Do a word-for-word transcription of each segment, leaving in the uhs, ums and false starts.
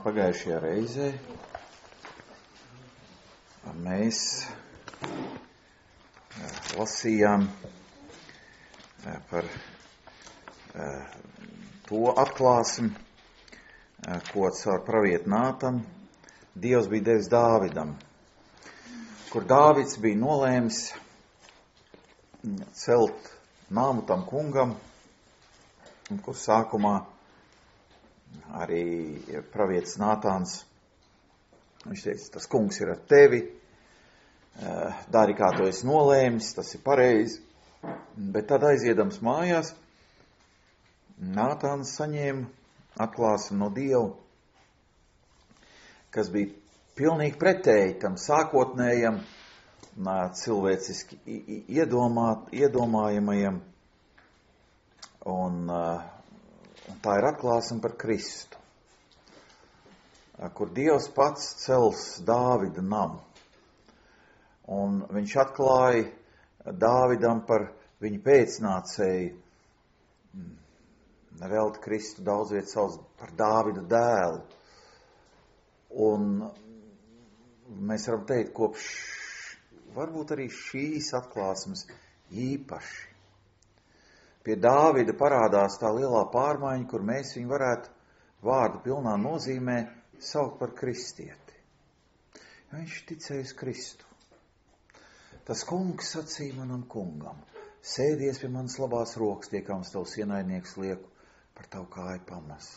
Pagājušajā reizē mēs lasījām par to atklāsmi, ko caur pravietu Nātanu Dievs bija devis Dāvidam, kur Dāvids bija nolēmis celt nāmu tam kungam, un kur sākumā arī pravietis Nātāns, viņš teica, tas kungs ir ar tevi, dari kā tu esi nolēmis, tas ir pareizi, bet tad aiziedams mājās, Nātāns saņēma atklāsmi no Dieva, kas bija pilnīgi pretēji tam sākotnējam, cilvēciski iedomāt, iedomājamajam, un, un tā ir atklāsme par Kristu, kur Dievs pats cels Dāvida namu, un viņš atklāja Dāvidam par viņa pēcnācēju, nevelti Kristu daudz viet sauc par Dāvida dēlu, un mēs varam teikt, kopš varbūt arī šīs atklāsmes īpaši pie Dāvida parādās tā lielā pārmaiņa, kur mēs viņu varētu vārdu pilnā nozīmē saukt par kristieti. Ja viņš ticēja uz Kristu. Tas kungs sacīja manam kungam, sēdies pie manas labās rokas, tiekams tavs ienaidnieks lieku par tavu kāju pamasu.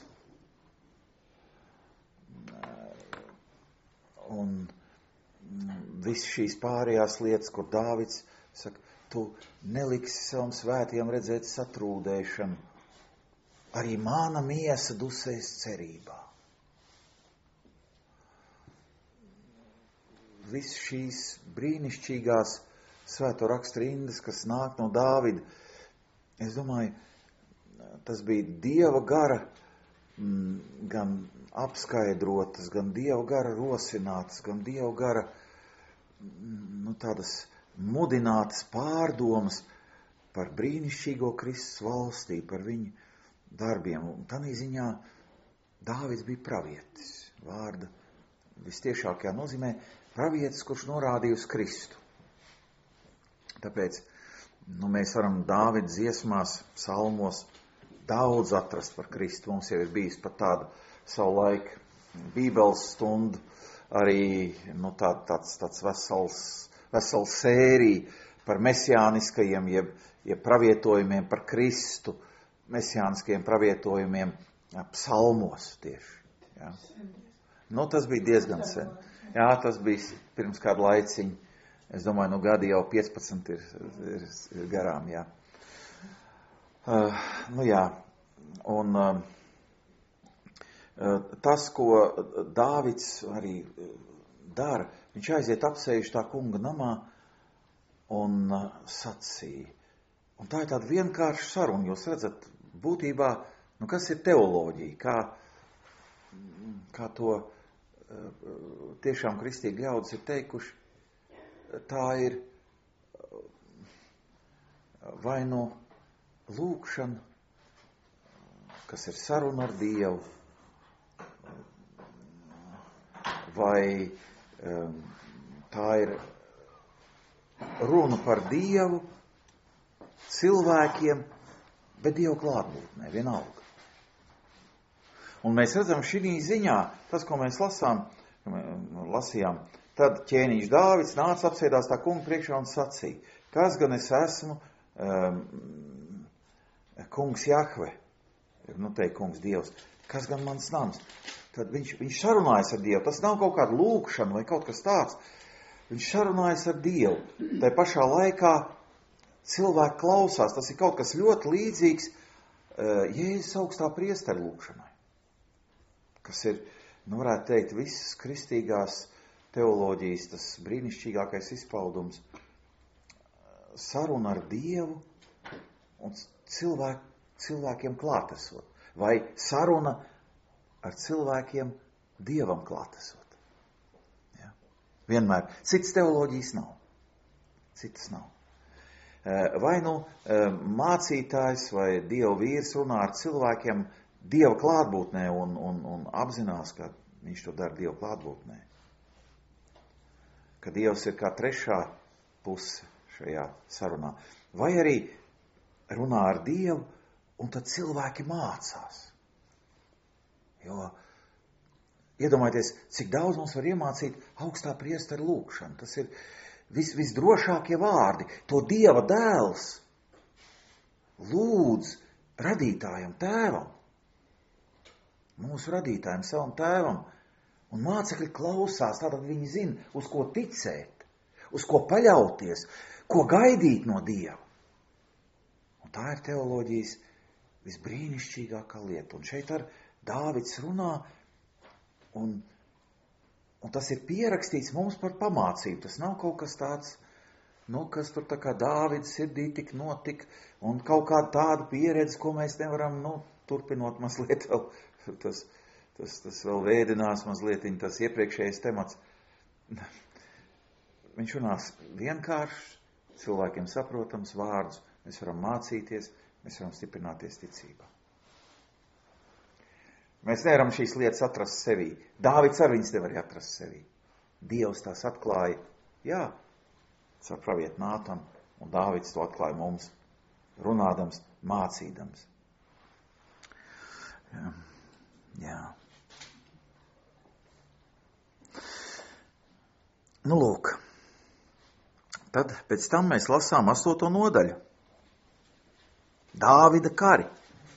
Un viss šīs pārējās lietas, kur Dāvids saka, tu neliksi savam svētiem redzēt satrūdēšanu, arī mana miesa dusēs cerībā. Viss šīs brīnišķīgās svēto rakstu rindas, kas nāk no Dāvida, es domāju, tas bija Dieva gara mm, gan apskaidrotas, gan Dieva gara rosinātas, gan Dieva gara nu, tādas mudinātas pārdomas par brīnišķīgo Kristus valstī, par viņu darbiem. Un tādā ziņā Dāvids bija pravietis, vārda vistiešākajā nozīmē, pravietis, kurš norādīja uz Kristu. Tāpēc nu, mēs varam Dāvida dziesmās, psalmos daudz atrast par Kristu. Mums jau ir bijis pat tāda savu laiku bībeles stundu, arī nu, tā, tāds, tāds vesels, vesels sērija par mesijāniskajiem, jeb, jeb pravietojumiem par Kristu, mesijāniskajiem pravietojumiem psalmos tieši. Ja. Nu, tas bija diezgan sen. Jā, tas bija pirms kādu laiciņu. Es domāju, nu gadi jau piecpadsmit ir, ir, ir garām, jā. Uh, nu jā, un uh, tas, ko Dāvids arī dara, viņš aiziet apsējuši tā kunga namā un uh, sacīja. Un tā ir tāda vienkārša saruna, jūs redzat, būtībā, nu kas ir teoloģija, kā, kā to uh, tiešām kristīgi ļaudis ir teikuši, tā ir vai nu lūkšana, kas ir saruna ar Dievu, vai um, tā ir runa par Dievu cilvēkiem, bet Dievu klātbūtnē, vienalga. Un mēs redzam šī ziņā, tas, ko mēs lasām, lasījām, tad ķēniņš Dāvids nāca apsēdās tā kunga priekšā un sacīja, kas gan es esmu, um, kungs Jahve, nu teikt kungs Dievs, kas gan mans nams? Tad viņš, viņš sarunājas ar Dievu, tas nav kaut kāda lūkšana vai kaut kas tāds, viņš sarunājas ar Dievu, tai pašā laikā cilvēki klausās, tas ir kaut kas ļoti līdzīgs uh, Jēzus augstā priestera lūkšanai, kas ir, nu varētu teikt, visas kristīgās teoloģijas, tas brīnišķīgākais izpaudums, saruna ar Dievu un cilvēku, cilvēkiem klātesot, vai saruna ar cilvēkiem Dievam klātesot. Ja? Vienmēr. Citas teoloģijas nav. Citas nav. Vai nu mācītājs vai Dieva vīrs runā ar cilvēkiem Dieva klātbūtnē un, un, un apzinās, ka viņš to dara Dieva klātbūtnē. Ka Dievs ir kā trešā puse šajā sarunā. Vai arī runā ar Dievu, un tad cilvēki mācās. Jo iedomājieties, cik daudz mums var iemācīt augstā priestera lūgšanu. Tas ir vis, visdrošākie vārdi. To Dieva dēls lūdz radītājam, tēvam. Mūsu radītājam, savam tēvam. Un mācekļi klausās, tātad viņi zina, uz ko ticēt, uz ko paļauties, ko gaidīt no Dieva. Un tā ir teoloģijas visbrīnišķīgākā lieta. Un šeit ar Dāvids runā, un, un tas ir pierakstīts mums par pamācību. Tas nav kaut kas tāds, nu, kas tur tā kā Dāvids sirdī tik notika, un kaut kāda tāda pieredze, ko mēs nevaram, nu, turpinot mazliet vēl, tas, tas, tas vēl vēdinās mazliet, tas iepriekšējais temats. Viņš runās vienkārši, cilvēkiem saprotams vārdus, mēs varam mācīties, mēs varam stiprināties ticībā. Mēs nevaram šīs lietas atrast sevī. Dāvids ar viņas nevar atrast sevī. Dievs tās atklāja, jā, caur pravietu Nātanu, un Dāvids to atklāja mums, runādams, mācīdams. Jā. Jā. Nu, lūk. Tad pēc tam mēs lasām astoto nodaļu. Dāvida kari.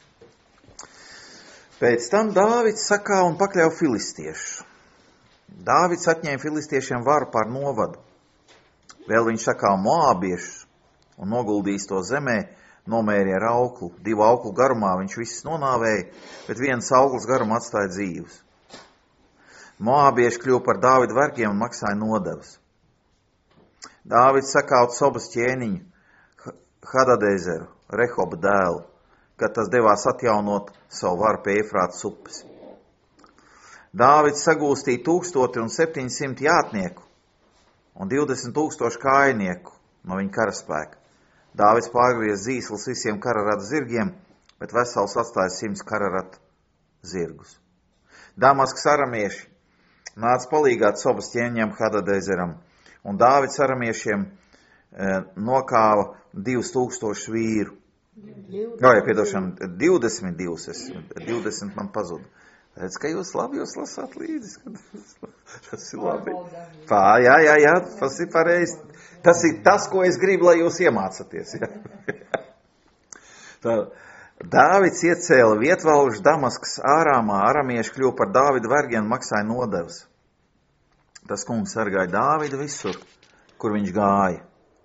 Pēc tam Dāvids sakā un pakļauj filistiešu. Dāvids atņēma filistiešiem varu pār novadu. Vēl viņš sakā moābiešus un noguldījis to zemē, nomērīja ar auklu. Divu auklu garumā viņš visus nonāvēja, bet viens aukls garumā atstāja dzīvus. Moābieši kļuva par Dāvida vergiem un maksāja nodevas. Dāvids sakāut Sobas ķēniņu, Hadadezeru, Rehoba dēlu, kad tas devās atjaunot savu varu pie Eifrātas upes. Dāvids sagūstīja tūkstoti un septiņsimt jātnieku un divdesmit tūkstoši kājnieku no viņa karaspēka. Dāvids pārgriez zīslis visiem kararata zirgiem, bet vesels atstāja simts kararata zirgus. Damaskas aramieši nāca palīgāt Sobas ķēniņam Hadadezeram, un Dāvids aramiešiem e, nokāva divus tūkstošus vīru. Jā, ja piedošana, divdesmit divus, es, divdesmit man pazuda. Redz, ka jūs labi, jūs lasāt līdzi. Tas ir labi. Pā, jā, jā, jā, tas ir pareizi. Tas ir tas, ko es gribu, lai jūs iemācaties. Jā. Tā, Dāvids iecēla vietvalžu Damaskas ārāmā, aramieši kļuva par Dāvida vergiem un maksāja nodevas. Tas kungs sargāja Dāvidu visur, kur viņš gāja.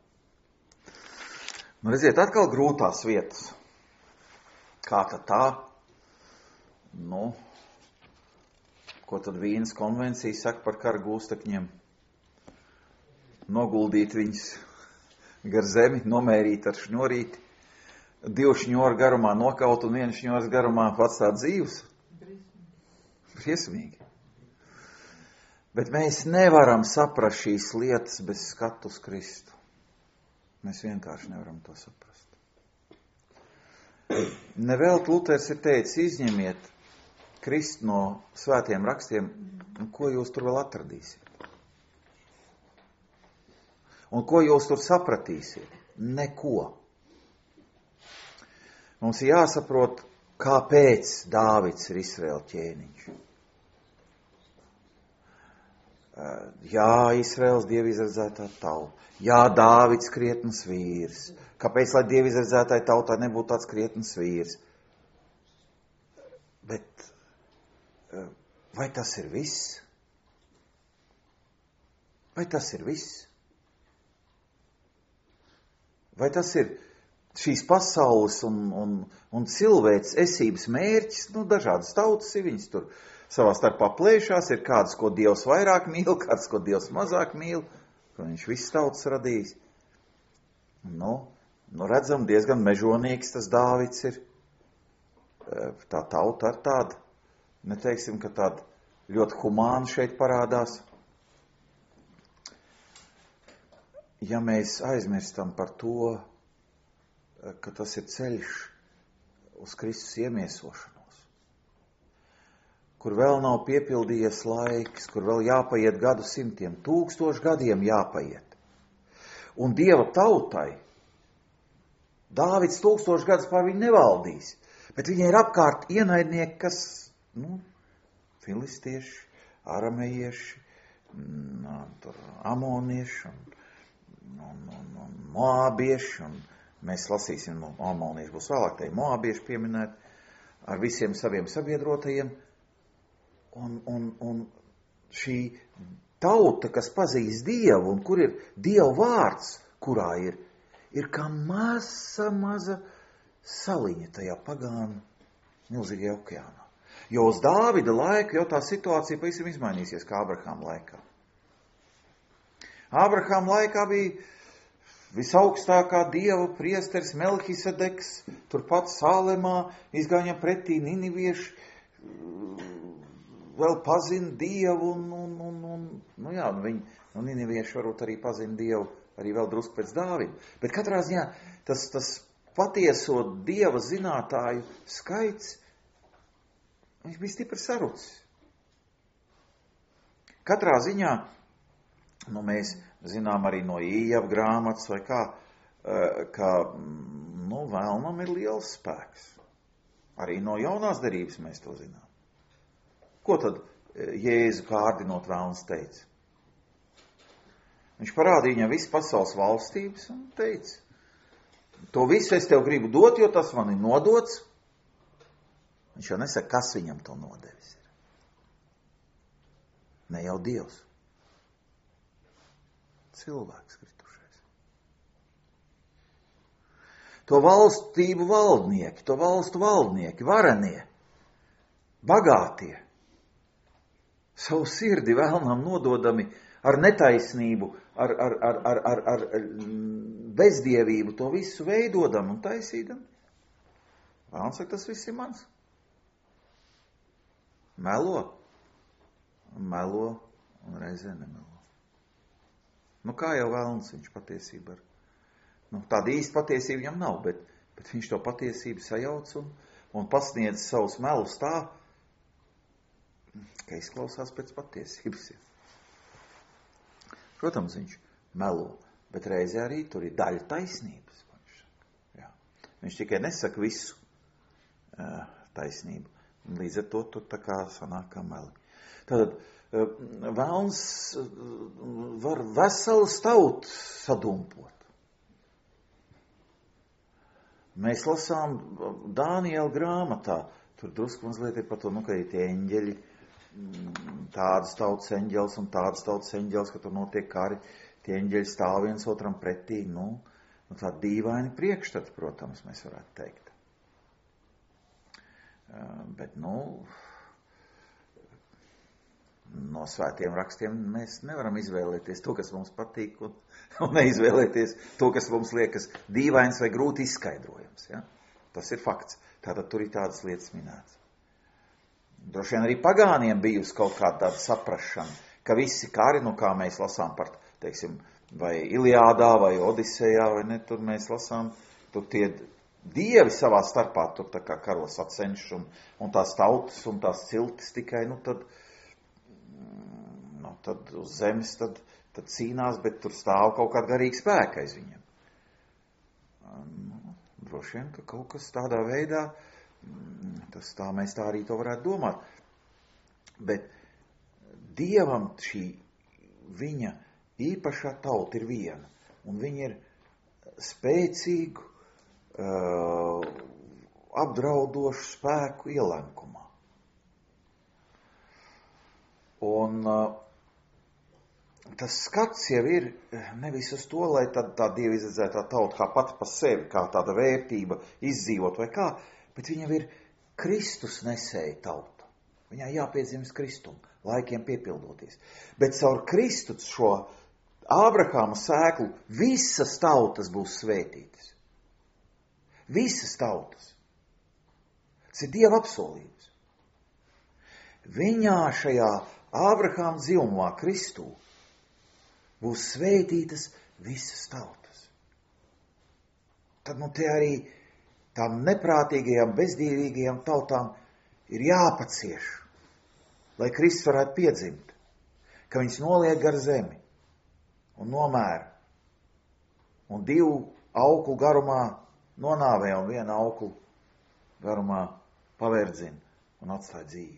Nu, redziet, atkal grūtās vietas. Kā tad tā? Nu, ko tad Vīnas konvencija saka par kara gūstekņiem? Noguldīt viņus gar zemi, nomērīt ar šņorīti, divu šņoru garumā nokaut un vienu šņoras garumā atstāt dzīvus. Briesmīgi. Bet mēs nevaram saprast šīs lietas bez skatu uz Kristu. Mēs vienkārši nevaram to saprast. Nevelt Luters ir teicis, izņemiet Kristu no svētiem rakstiem, un ko jūs tur vēl atradīsiet? Un ko jūs tur sapratīsiet? Neko. Mums ir jāsaprot, kāpēc Dāvids ir Izraēla ķēniņš. Jā, Izraēls dievizredzētā tauta. Jā, Dāvids krietns vīrs. Kāpēc, lai dievizredzētāji tautā nebūtu tāds krietns vīrs? Bet vai tas ir viss? Vai tas ir viss? Vai tas ir šīs pasaules un, un, un cilvēks esības mērķis? Nu, dažādas tautas ir, viņas tur savā starpā plēšās, ir kādas, ko Dievs vairāk mīl, kādas, ko Dievs mazāk mīl, ko viņš viss tautas radījis. Nu, nu redzam, diezgan mežonīgs tas Dāvids ir. Tā tauta ar tādu, neteiksim, ka tāda ļoti humāna šeit parādās. Ja mēs aizmirstam par to, ka tas ir ceļš uz Kristus iemiesošanos, kur vēl nav piepildījies laiks, kur vēl jāpaiet gadu simtiem, tūkstoši gadiem jāpaiet. Un Dieva tautai Dāvids tūkstoši gadus pār viņu nevaldīs, bet viņai ir apkārt ienaidnieki, kas, nu, filistieši, aramejieši, tur amonieši un, un, un, un moābieši, un mēs lasīsim, no amonieši būs vēlāk, tai moābieši pieminēt, ar visiem saviem sabiedrotajiem, un, un, un šī tauta, kas pazīst Dievu, un kur ir Dieva vārds, kurā ir, ir kā maza, maza saliņa tajā pagānu milzīgajā okeānā. Jo uz Dāvida laiku jau tā situācija pavisam izmainīsies kā Abrahama laikā. Abrahama laikā bija visaugstākā Dieva priesteris Melhisedeks, turpat Salemā izgāja pretī ninivieši, vēl pazina Dievu, un, un, un, un nu jā, viņi, nu ninivieši varbūt arī pazina Dievu, arī vēl drusku pēc Dāvida. Bet katrā ziņā tas, tas patieso Dieva zinātāju skaits, viņš bija stipri sarucis. Katrā ziņā, nu mēs zinām arī no Ījaba grāmatas vai kā, ka, nu, vēlnam ir liels spēks. Arī no jaunās derības mēs to zinām. Ko tad Jēzu kārdinot vēlns teica? Viņš parādīja viņam visu pasaules valstības un teica, to visu es tev gribu dot, jo tas man ir nodots. Viņš jau nesaka, kas viņam to nodevis ir. Ne jau Dievs. Cilvēks kritušais. To valstību valdnieki, to valstu valdnieki, varenie, bagātie, savu sirdi vēlnām nododami ar netaisnību, ar, ar, ar, ar, ar, ar bezdievību, to visu veidodam un taisīdam. Vēlns saka, tas viss ir mans. Melo, melo un reizē nemelo. Nu, kā jau vēlns viņš patiesība ar, nu, tāda īsta patiesība viņam nav, bet, bet viņš to patiesību sajauc un, un pasniedz savus melus tā, ka izklausās pēc patiesības. Protams, viņš melo, bet reizē arī tur ir daļa taisnības. Viņš, jā. Viņš tikai nesaka visu uh, taisnību. Līdz ar to tur tā kā sanāk kā meli. Tātad uh, vēlns uh, var veselas tautas sadumpot. Mēs lasām Dāniela grāmatā, tur drusku mazliet ir par to, nu, ka ir tie eņģeļi, tādas tautas eņģelis un tādas tautas eņģelis, ka tur notiek kari, tie eņģeļi stāv viens otram pretī, nu, nu tā dīvaini priekšstats, protams, mēs varētu teikt. Uh, bet, nu, no svētiem rakstiem mēs nevaram izvēlēties to, kas mums patīk, un, un neizvēlēties to, kas mums liekas dīvains vai grūti izskaidrojams, ja? Tas ir fakts. Tātad tur ir tādas lietas minētas. Droši vien arī pagāniem bijusi kaut kāda tāda saprašana, ka visi kari, nu kā mēs lasām par, teiksim, vai Iliādā, vai Odisejā, vai ne, tur mēs lasām, tur tie dievi savā starpā tur tā kā karos atcenšas, un, un tās tautas un tās ciltis tikai, nu tad, nu tad uz zemes tad, tad cīnās, bet tur stāv kaut kāda garīga spēka aiz viņiem. Nu, droši vien, ka kaut kas tādā veidā, tas tā, mēs tā arī to varētu domāt. Bet Dievam šī viņa īpašā tauta ir viena, un viņa ir spēcīgu, uh, apdraudošu spēku ielenkumā. Un uh, tas skats jau ir nevis uz to, lai tad tā Dieva izredzētā tauta kā pati pa sevi, kā tāda vērtība izdzīvot vai kā, bet viņa ir Kristus nesēja tauta. Viņai jāpiedzimst Kristum, laikiem piepildoties. Bet caur Kristu šo Ābrahāma sēklu visas tautas būs svētītas. Visas tautas. Tas ir Dieva apsolījums. Viņā šajā Ābrahāma dzimumā Kristū būs svētītas visas tautas. Tad nu te arī tām neprātīgajām, bezdīvīgajām tautām ir jāpacieš lai Kristus varētu piedzimt, ka viņus noliek gar zemi un nomēra un divu auklu garumā nonāvē un vienu auklu garumā pavērdzina un atstāja dzīvu.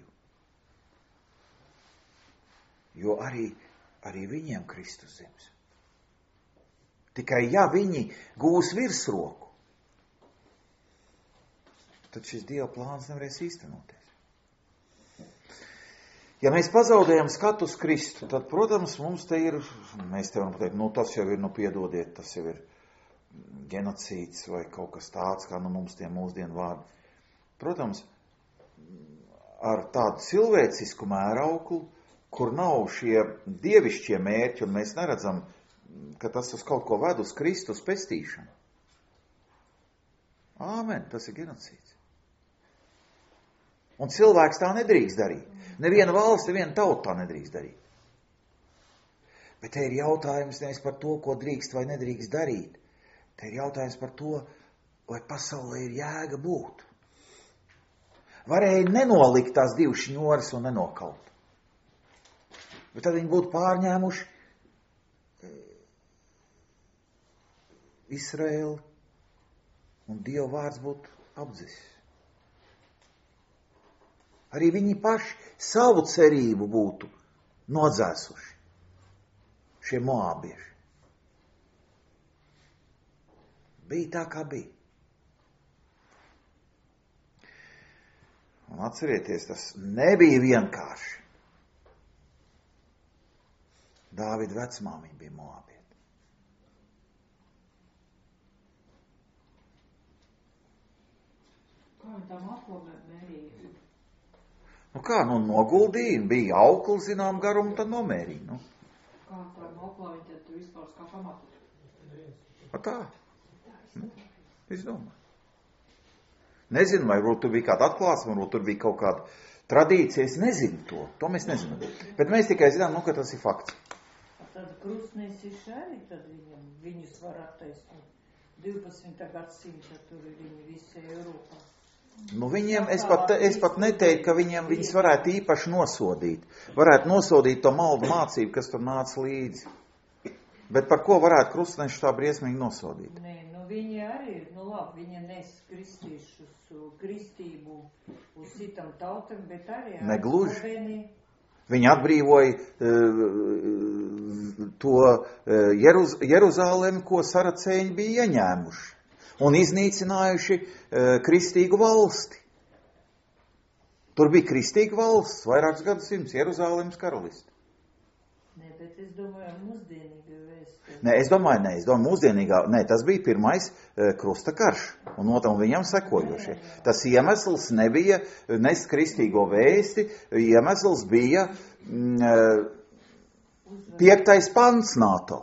Jo arī, arī viņiem Kristus zems. Tikai ja viņi gūs virsroku, tad šis Dieva plāns nevarēs īstenoties. Ja mēs pazaudējam skatu uz Kristu, tad, protams, mums te ir, mēs te varam pateikt, nu tas jau ir, nu piedodiet, tas jau ir genocīds vai kaut kas tāds, kā nu mums tie mūsdienu vārdi. Protams, ar tādu cilvēcisku mērauklu, kur nav šie dievišķie mērķi, un mēs neredzam, ka tas uz kaut ko ved uz Kristus pestīšanu. Āmen, tas ir genocīds. Un cilvēks tā nedrīkst darīt. Neviena valsts, neviena tauta tā nedrīkst darīt. Bet te ir jautājums nevis par to, ko drīkst vai nedrīkst darīt. Te ir jautājums par to, vai pasaulē ir jēga būt. Varēja nenolikt tās divas šņoras un nenokaut. Bet tad viņi būtu pārņēmuši Izraēlu un Dieva vārds būtu apdzisis. Arī viņi paši savu cerību būtu nodzēsuši. Šie moābieši. Bija tā, kā bija. Un atcerieties, tas nebija vienkārši. Dāvida vecmāmiņa bija moābieta. Kā viņi tam aplomēt mērīja? Nu kā, nu noguldīja, bija aukli, zinām, garumu, tad nomērīja, nu. Kā var noklāvīt, ja tu vispār kā pamatu? A tā? Nu, es domāju. Nezinu, vai varbūt tur bija kāda atklāsme, varbūt tur bija kaut kāda tradīcija, es nezinu to, to mēs nezinām. Bet mēs tikai zinām, nu, ka tas ir fakts. Tad krustnesis arī, tad viņam, viņus var attaisnot. divpadsmitā gadsimta tur ir viņi visi Eiropā. Nu, viņiem, es pat, es pat neteiktu, ka viņiem viņus varētu īpaši nosodīt. Varētu nosodīt to maldu mācību, kas tur nāca līdzi. Bet par ko varētu krustneši tā briesmīgi nosodīt? Nē, nu viņi arī, nu labi, viņi nes kristīšus, kristību uz citam tautam, bet arī... Negluži. Sloveni... Viņi atbrīvoja uh, to uh, Jeruz, Jeruzālemi, ko saracēņi bija ieņēmuši. Un iznīcinājuši uh, kristīgu valsti. Tur bija kristīga valsts, vairākus gadsimtus, Jeruzālemes karalisti. Nē, bet es domāju, mūsdienīga vēsta. Nē, es domāju, nē, es domāju, mūsdienīgā, nē, tas bija pirmais uh, krusta karš, un notam viņam sekojošie. Tas iemesls nebija nest kristīgo vēsti, iemesls bija mm, piektais pants NATO.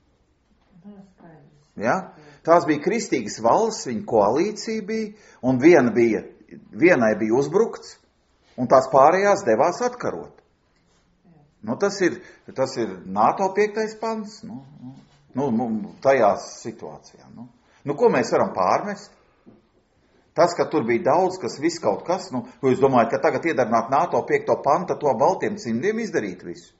Ja? Tās bija kristīgas valsts, viņa koalīcija bija, un viena bija, vienai bija uzbrukts, un tās pārējās devās atkarot. Nu, tas ir, tas ir NATO piektais pants, nu, nu, nu tajā situācijā. Nu. nu, ko mēs varam pārmest? Tas, ka tur bija daudz, kas viss kaut kas, nu, ko jūs domājat, ka tagad iedarbināt NATO piekto pantu, to baltiem cimdiem izdarīt visu?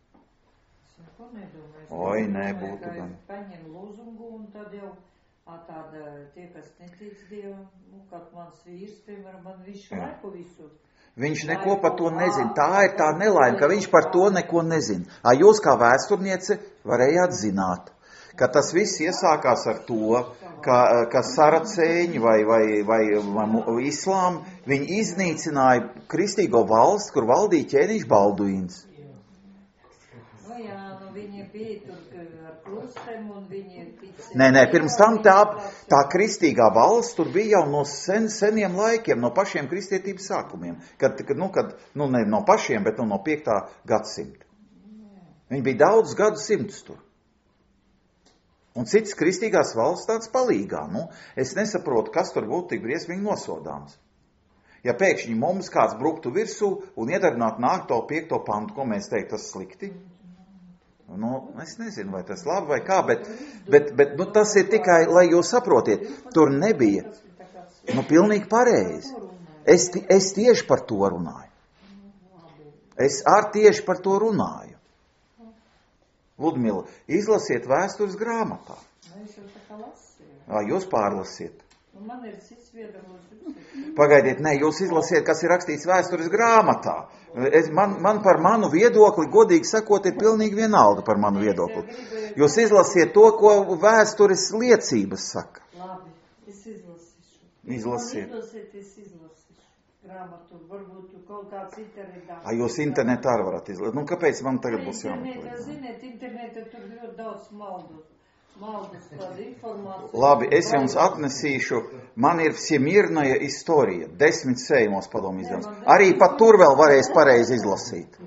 Oi, nē, būtu gan. Paņem lūzungu un tad jau tāda, tie, kas netic Dievam, nu, kad mans vīrs, piemēram, man viņš laiku visu. Viņš neko par to nezina. Tā ir tā nelaime, ka viņš par to neko nezina. A jūs kā vēsturniece varējāt zināt, ka tas viss iesākās ar to, ka, ka saracēņi vai, vai, vai, vai islāmi, viņi iznīcināja kristīgo valsts, kur valdīja ķēniņš Balduīns. No jā, nu viņi bija tur ar krustiem un viņi... Nē, nē, pirms tam tā, tā kristīgā valsts tur bija jau no sen, seniem laikiem, no pašiem kristietības sākumiem. Kad, kad, nu, kad, nu, ne no pašiem, bet nu, no piektā gadsimta. Viņi bija daudz gadu simtus tur. Un citas kristīgās valsts tāds palīgā. Nu, es nesaprotu, kas tur būtu tik briesmīgi nosodāms. Ja pēkšņi mums kāds bruktu virsū un iedarbinātu NATO piekto pantu, ko mēs teikt, tas slikti? Nu, es nezinu, vai tas labi vai kā, bet, bet, bet nu, tas ir tikai, lai jūs saprotiet, tur nebija, nu, pilnīgi pareizi. Es, es tieši par to runāju. Es ar tieši par to runāju. Ludmila, izlasiet vēstures grāmatā. Es jau tā kā lasīju. Ā, jūs pārlasiet. Man ir cits viedoklis. Pagaidiet, ne, jūs izlasiet, kas ir rakstīts vēstures grāmatā. Es, man, man par manu viedokli, godīgi sakot, ir pilnīgi vienalga par manu viedokli. Jūs izlasiet to, ko vēstures liecības saka. Labi, es izlasīšu. Izlasiet. Izlasiet, es izlasīšu grāmatu. Varbūt tu kaut kāds internetā. A, jūs internetā arī varat izlasīt. Nu, kāpēc man tagad būs jāmeklē? Internetā, ziniet, internetā tur ļoti daudz maldu. Maldas tāda informācija. Labi, es jums atnesīšu, man ir Всемирная istorija, desmit sējumos padomu izdevums. Arī pat tur vēl varēs pareizi izlasīt.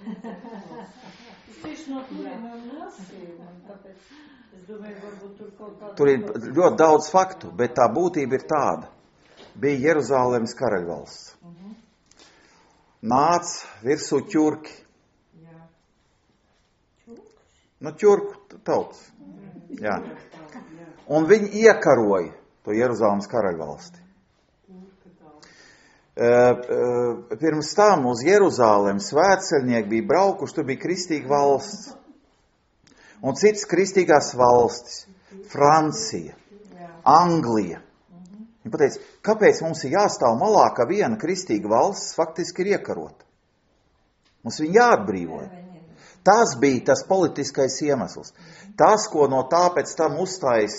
Es tieši no turiem lasīju, un tāpēc es domāju, varbūt tur kaut kāda... Tur ir ļoti daudz faktu, bet tā būtība ir tāda. Bija Jeruzālēmas karaļvalsts. Nāc virsū ķurki. Jā. Čurks? Nu, ķurku tautas. Jā. Un viņi iekaroja to Jeruzālēmas karaļvalsti. Pirms tam uz Jeruzālēm svētceļnieki bija braukuši, tur bija kristīga valsts. Un citas kristīgās valstis. Francija, Anglija. Viņi pateica, kāpēc mums ir jāstāv malā, ka viena kristīga valsts faktiski ir iekarota? Mums viņi jāatbrīvoja. Tas bija tas politiskais iemesls. Tas, ko no tā pēc tam uzstājas,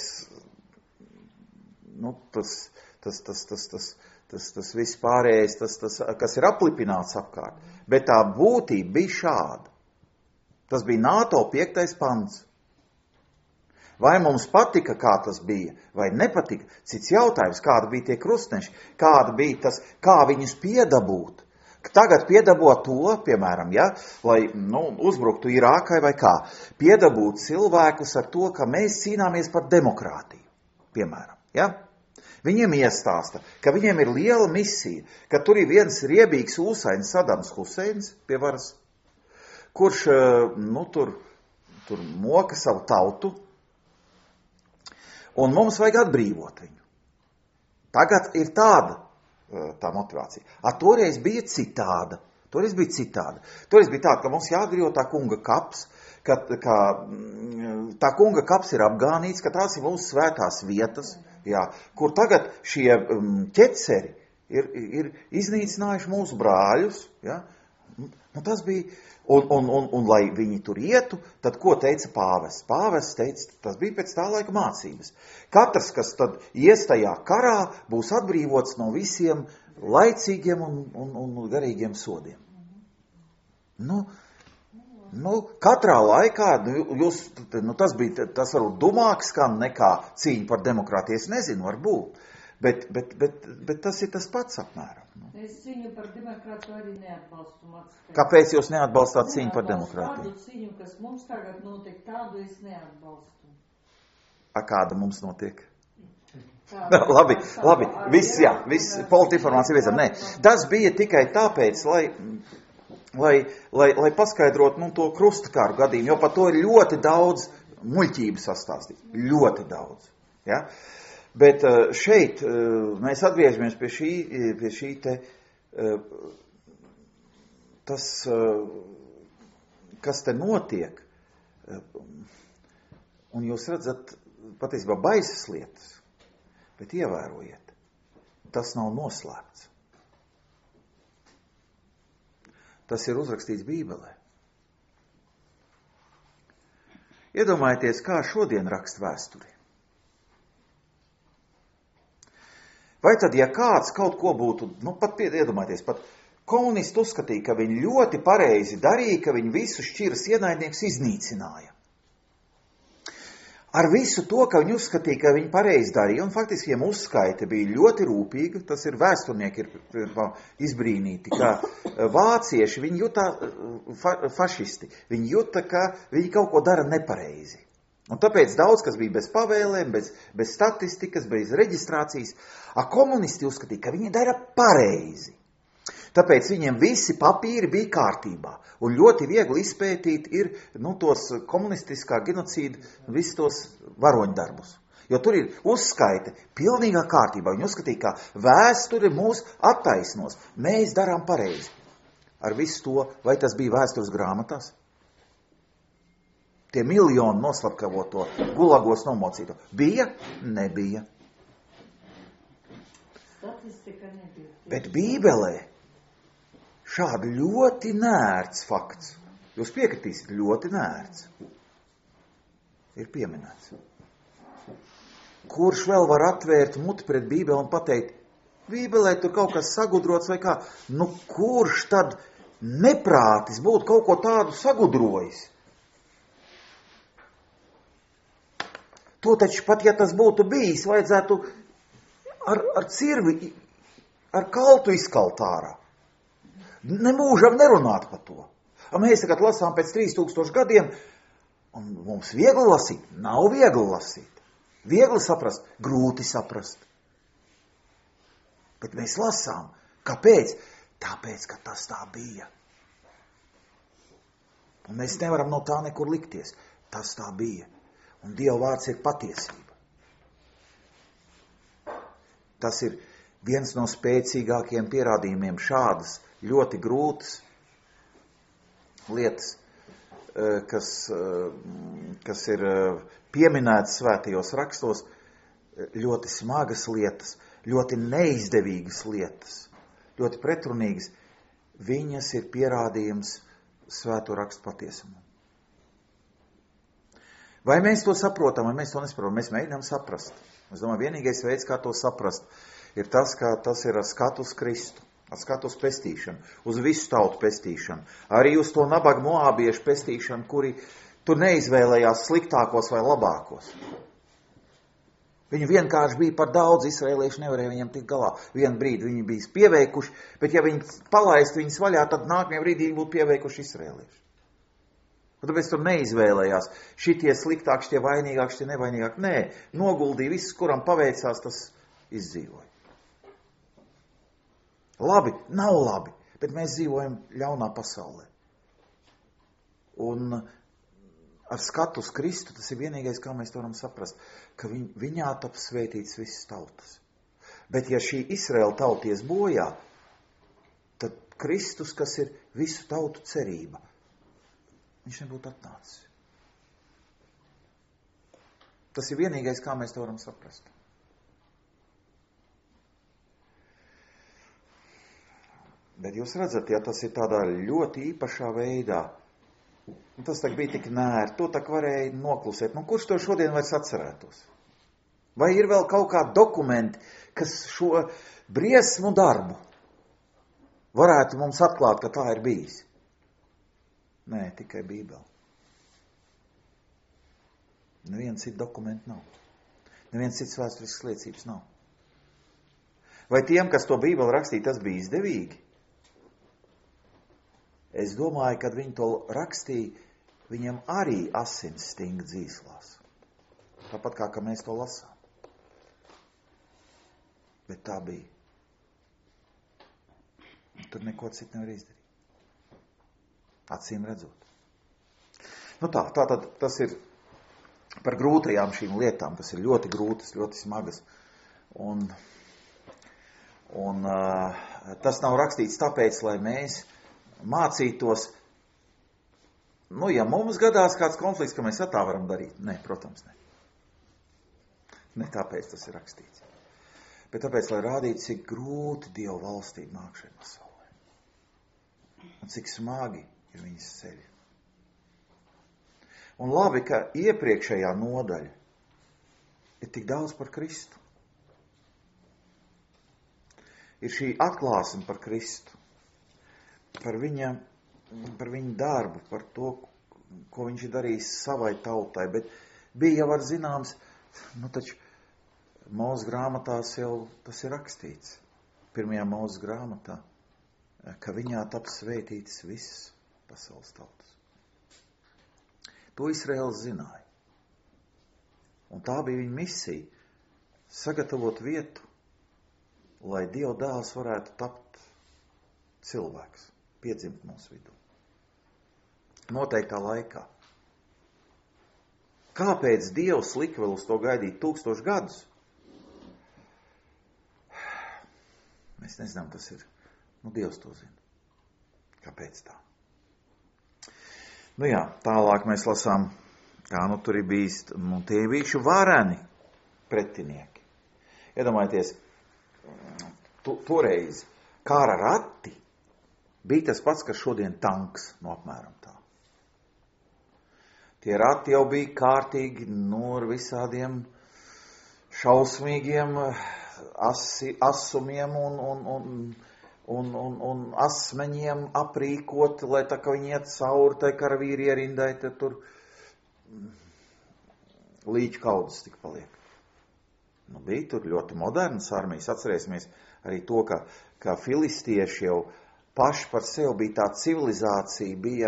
nu, tas, tas, tas, tas, tas, tas, tas viss pārējais, tas, tas, kas ir aplipināts apkārt. Bet tā būtība bija šāda. Tas bija NATO piektais pants. Vai mums patika, kā tas bija, vai nepatika? Cits jautājums, kāda bija tie krustneši, kāda bija tas, kā viņus piedabūt. Tagad piedabot to, piemēram, ja, lai nu, uzbruktu Irākai vai kā, piedabūt cilvēkus ar to, ka mēs cīnāmies par demokrātiju, piemēram. Ja. Viņiem iestāsta, ka viņiem ir liela misija, ka tur ir viens riebīgs ūsains Sadams Huseins pie varas, kurš nu, tur, tur moka savu tautu, un mums vajag atbrīvot viņu. Tagad ir tāda tā motivācija. A, toreiz bija citāda. Toreiz bija citāda. Toreiz bija tāda, ka mums jāatbrīvo tā kunga kaps, ka, ka tā kunga kaps ir apgānīts, ka tās ir mūsu svētās vietas, jā, kur tagad šie um, ķeceri ir, ir iznīcinājuši mūsu brāļus. Jā. Nu, tas bija, un, un, un, un lai viņi tur ietu, tad ko teica pāvests? Pāvests teica, tas bija pēc tā laika mācības. Katrs, kas tad ies tajā karā, būs atbrīvots no visiem laicīgiem un, un, un garīgiem sodiem. Nu, nu, katrā laikā, jūs, nu, tas bija, tas varbūt dumāk skan nekā cīņa par demokrātiju, es nezinu, varbūt. Bet, bet, bet, bet tas ir tas pats apmēram. Nu. Es cīņu par demokrātiju arī neatbalstu. Mācīt. Kāpēc jūs neatbalstāt cīņu par demokrātiju? Tādu cīņu, kas mums tagad notiek, tādu es neatbalstu. A kāda mums notiek? Tādu, labi, tādu, labi, viss, jā, viss politi informācija viedzam. Nē, tas bija tikai tāpēc, lai, lai, lai, lai paskaidrot nu, to krustakāru gadījumu, jo par to ir ļoti daudz muļķības sastāstīt. Ļoti daudz, ja? Bet šeit mēs atgriežamies pie šī, pie šī te, tas, kas te notiek, un jūs redzat patiesībā baisas lietas, bet ievērojiet, tas nav noslēpts. Tas ir uzrakstīts Bībelē. Iedomājieties, kā šodien raksta vēsturi. Vai tad, ja kāds kaut ko būtu, nu pat iedomājieties, pat komunisti uzskatīja, ka viņi ļoti pareizi darīja, ka viņi visu šķiras ienaidnieks iznīcināja. Ar visu to, ka viņi uzskatīja, ka viņi pareizi darīja, un faktiski viņiem uzskaita bija ļoti rūpīga, tas ir vēsturnieki ir izbrīnīti, ka vācieši, viņi jūtā fa, fašisti, viņi jūta, ka viņi kaut ko dara nepareizi. Un tāpēc daudz, kas bija bez pavēlēm, bez, bez statistikas, bez reģistrācijas, a komunisti uzskatīja, ka viņi dara pareizi. Tāpēc viņiem visi papīri bija kārtībā. Un ļoti viegli izpētīt ir nu, tos komunistiskā genocīda, visus tos varoņdarbus. Jo tur ir uzskaite pilnīgā kārtībā. Viņi uzskatīja, ka vēsture mūs attaisnos. Mēs darām pareizi. ar visu to, vai tas bija vēstures grāmatās? Tie miljoni noslapkavoto, gulagos nomocīto. Bija? Nebija. Statistika nebija. Bet Bībelē šādi ļoti nērts fakts. Jūs piekritīsiet, ļoti nērts. Ir pieminēts. Kurš vēl var atvērt muti pret Bībeli un pateikt, Bībelē tur kaut kas sagudrots vai kā? Nu, kurš tad neprātis būtu kaut ko tādu sagudrojis? To taču pat, ja tas būtu bijis, vajadzētu ar, ar cirvi, ar kaltu izkalt ārā. Nemūžam nerunāt par to. A mēs tagad lasām pēc trīs tūkstoši gadiem, un mums viegli lasīt? Nav viegli lasīt. Viegli saprast, grūti saprast. Bet mēs lasām. Kāpēc? Tāpēc, ka tas tā bija. Un mēs nevaram no tā nekur likties. Tas tā bija. Un Dieva vārds ir patiesība. Tas ir viens no spēcīgākajiem pierādījumiem šādas ļoti grūtas lietas, kas, kas ir pieminētas svētajos rakstos, ļoti smagas lietas, ļoti neizdevīgas lietas, ļoti pretrunīgas. Viņas ir pierādījums svēto rakstu patiesumam. Vai mēs to saprotam, vai mēs to nesaprotam? Mēs mēģinām saprast. Es domāju, vienīgais veids, kā to saprast, ir tas, ka tas ir ar skatu uz Kristu, ar skatu uz pestīšanu, uz visu tautu pestīšanu, arī uz to nabagu moābiešu pestīšanu, kuri tur neizvēlējās sliktākos vai labākos. Viņi vienkārši bija par daudz, izraēlieši nevarēja viņam tikt galā. Vienu brīdi viņi bija pieveikuši, bet ja viņi palaistu viņus vaļā, tad nākamajā brīdī viņi būtu pieveikuši izraēlieši. Tāpēc tur neizvēlējās šitie sliktāki, šitie vainīgāki, šitie nevainīgāki. Nē, noguldīja visus, kuram paveicās, tas izdzīvoja. Labi, nav labi, bet mēs dzīvojam ļaunā pasaulē. Un ar skatu uz Kristu tas ir vienīgais, kā mēs to varam saprast, ka viņ, viņā tap svētīts visas tautas. Bet ja šī Izraēla tauties bojā, tad Kristus, kas ir visu tautu cerība, viņš nebūtu atnācis. Tas ir vienīgais, kā mēs to varam saprast. Bet jūs redzat, ja tas ir tādā ļoti īpašā veidā, un tas tā bija tik nēri, to tā varēja noklusēt. Nu, kurš to šodien vairs atcerētos? Vai ir vēl kaut kādi dokumenti, kas šo briesmu darbu varētu mums atklāt, ka tā ir bijis? Nē, tikai Bībele. Neviens cits dokumenti nav. Neviens cits vēsturisks liecības nav. Vai tiem, kas to Bībeli rakstīja, tas bija izdevīgi? Es domāju, kad viņi to rakstīja, viņiem arī asins stinga dzīslās. Tāpat kā, ka mēs to lasām. Bet tā bija. Tur neko citu nevar izdarīt. Acīm redzot. Nu tā, tā tad tas ir par grūtajām šīm lietām, kas ir ļoti grūtas, ļoti smagas. Un, un uh, tas nav rakstīts tāpēc, lai mēs mācītos, nu, ja mums gadās kāds konflikts, ka mēs tā varam darīt. Nē, protams, ne. Ne tāpēc tas ir rakstīts. Bet tāpēc, lai rādītu, cik grūti Dieva valstība nāk šeit pasaulē. Un cik smagi ir viņas ceļi. Un labi, ka iepriekšējā nodaļa ir tik daudz par Kristu. Ir šī atklāsme par Kristu, par viņa, par viņa darbu, par to, ko viņš ir darījis savai tautai. Bet bija jau ar zināms, nu taču Mūzes grāmatās jau tas ir rakstīts. Pirmajā Mūzes grāmatā, ka viņā tap svētītas visas pasaules tautas. To Izraēls zināja. Un tā bija viņa misija – sagatavot vietu, lai Dieva dēls varētu tapt cilvēks, piedzimt mūsu vidū. Noteiktā laikā. Kāpēc Dievs lika vēl uz to gaidīt tūkstoši gadus? Mēs nezinām, tas ir. Nu, Dievs to zina. Kāpēc tā? Nu jā, tālāk mēs lasām, kā nu tur ir bijis, nu tie ir bijuši vareni pretinieki. Iedomājieties, tu, toreiz kara rati bija tas pats, kas šodien tanks, no apmēram tā. Tie rati jau bija kārtīgi, nu, ar visādiem šausmīgiem asi, asumiem un, un, un, un, un, un asmeņiem aprīkoti, lai tā kā viņi iet cauri, tai karavīri ierindai, tad tur līķu kaudzes tik paliek. Nu, bija tur ļoti modernas armijas. Atcerēsimies arī to, ka, ka filistieši jau paši par sevi bija tā civilizācija, bija,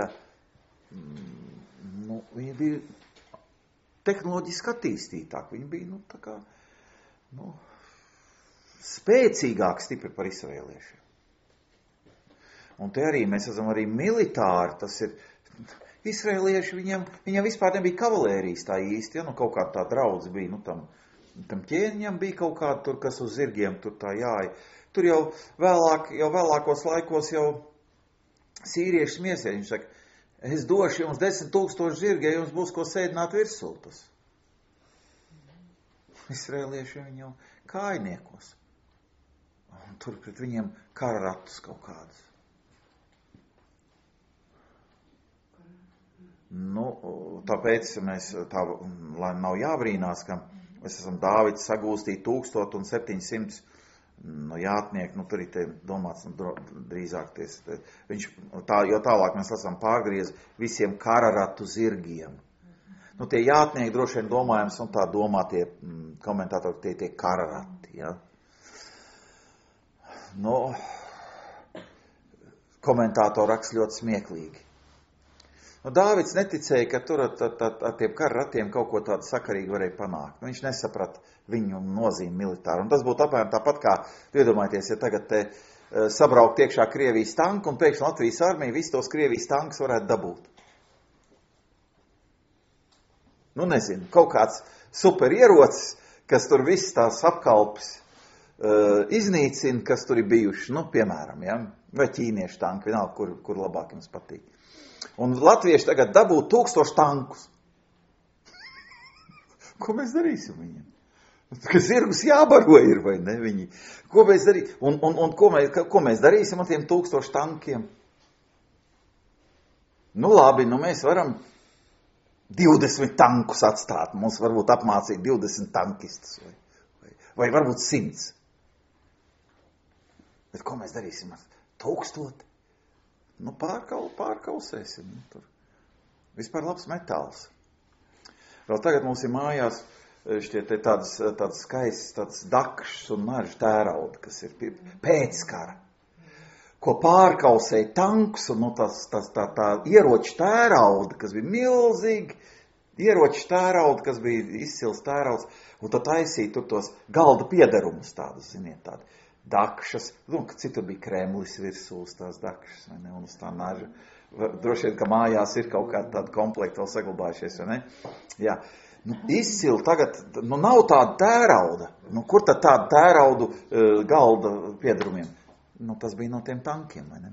nu, viņi bija tehnoloģiski attīstītāki. Viņi bija, nu, tā kā, nu, spēcīgāki stipri par izraēliešiem. Un te arī mēs esam arī militāri, tas ir, izraēlieši, viņam, viņam vispār nebija kavalērijas tā īsti, ja, nu, kaut kā tā draudz bija, nu, tam, tam ķēniņam bija kaut kā tur, kas uz zirgiem tur tā jāja. Tur jau vēlāk, jau vēlākos laikos jau sīrieši smiesies, viņš saka, es došu jums desmit tūkstoši zirgi, ja jums būs ko sēdināt virsū tas. Izraēlieši viņi jau kājniekos. Un tur pret viņiem kara ratus kaut kādus. Nu, tāpēc mēs tā, lai nav jābrīnās, ka mēs esam Dāvids sagūstīt tūkstot un septiņsimts nu, jātnieki, nu, tur ir te domāts, nu, drīzāk ties, te, viņš, tā, jo tālāk mēs esam pārgriez visiem kararatu zirgiem. Nu, tie jātnieki droši vien domājams, un tā domā tie mm, komentātori, tie tie kararati, ja. Nu, komentātori raksta ļoti smieklīgi. Nu, Dāvids neticēja, ka tur ar, ar, ar tiem kararatiem kaut ko tādu sakarīgi varēja panākt. Nu, viņš nesaprata viņu nozīmi militāru. Un tas būtu apmēram tāpat kā, iedomājieties, ja tagad te uh, sabraukt iekšā Krievijas tanku un pēkšņi Latvijas armija visus tos Krievijas tankus varētu dabūt. Nu, nezinu, kaut kāds superierocis, kas tur viss tās apkalpes uh, iznīcina, kas tur ir bijuši, nu, piemēram, ja, vai ķīniešu tanki, vienalga, kur, kur labāk jums patīk. Un latvieši tagad dabū tūkstoši tankus. Ko mēs darīsim viņiem? Ka zirgus jābaro ir, vai ne viņi? Ko mēs darīsim? Un, un, un ko, mēs, ko mēs darīsim ar tiem tūkstoši tankiem? Nu labi, nu mēs varam divdesmit tankus atstāt. Mums varbūt apmācīt divdesmit tankistus. Vai, vai, vai varbūt simts. Bet ko mēs darīsim ar tūkstoti? Nu, pārkal, pārkausēsim. Nu, tur. Vispār labs metāls. Vēl tagad mums ir mājās šķiet tādas, tādas skaistas, tādas dakšas un maržu tērauda, kas ir pēckara. Ko pārkausēja tanks un nu, tas, tas, tā, tā ieroču tērauda, kas bija milzīgi, ieroču tērauda, kas bija izcils tērauds, un tad taisīja tur tos galda piederumus tādus, ziniet, tādi. Dakšas, nu, citur bija Kremlis virsū uz tās dakšas, vai ne, un uz tā naža. Droši vien, ka mājās ir kaut kāda tāda komplekta vēl saglabājušies, vai ne? Jā, nu, izcili tagad, nu, nav tāda tērauda. Nu, kur tad tāda tēraudu uh, galda piedarumiem? Nu, tas bija no tiem tankiem, vai ne?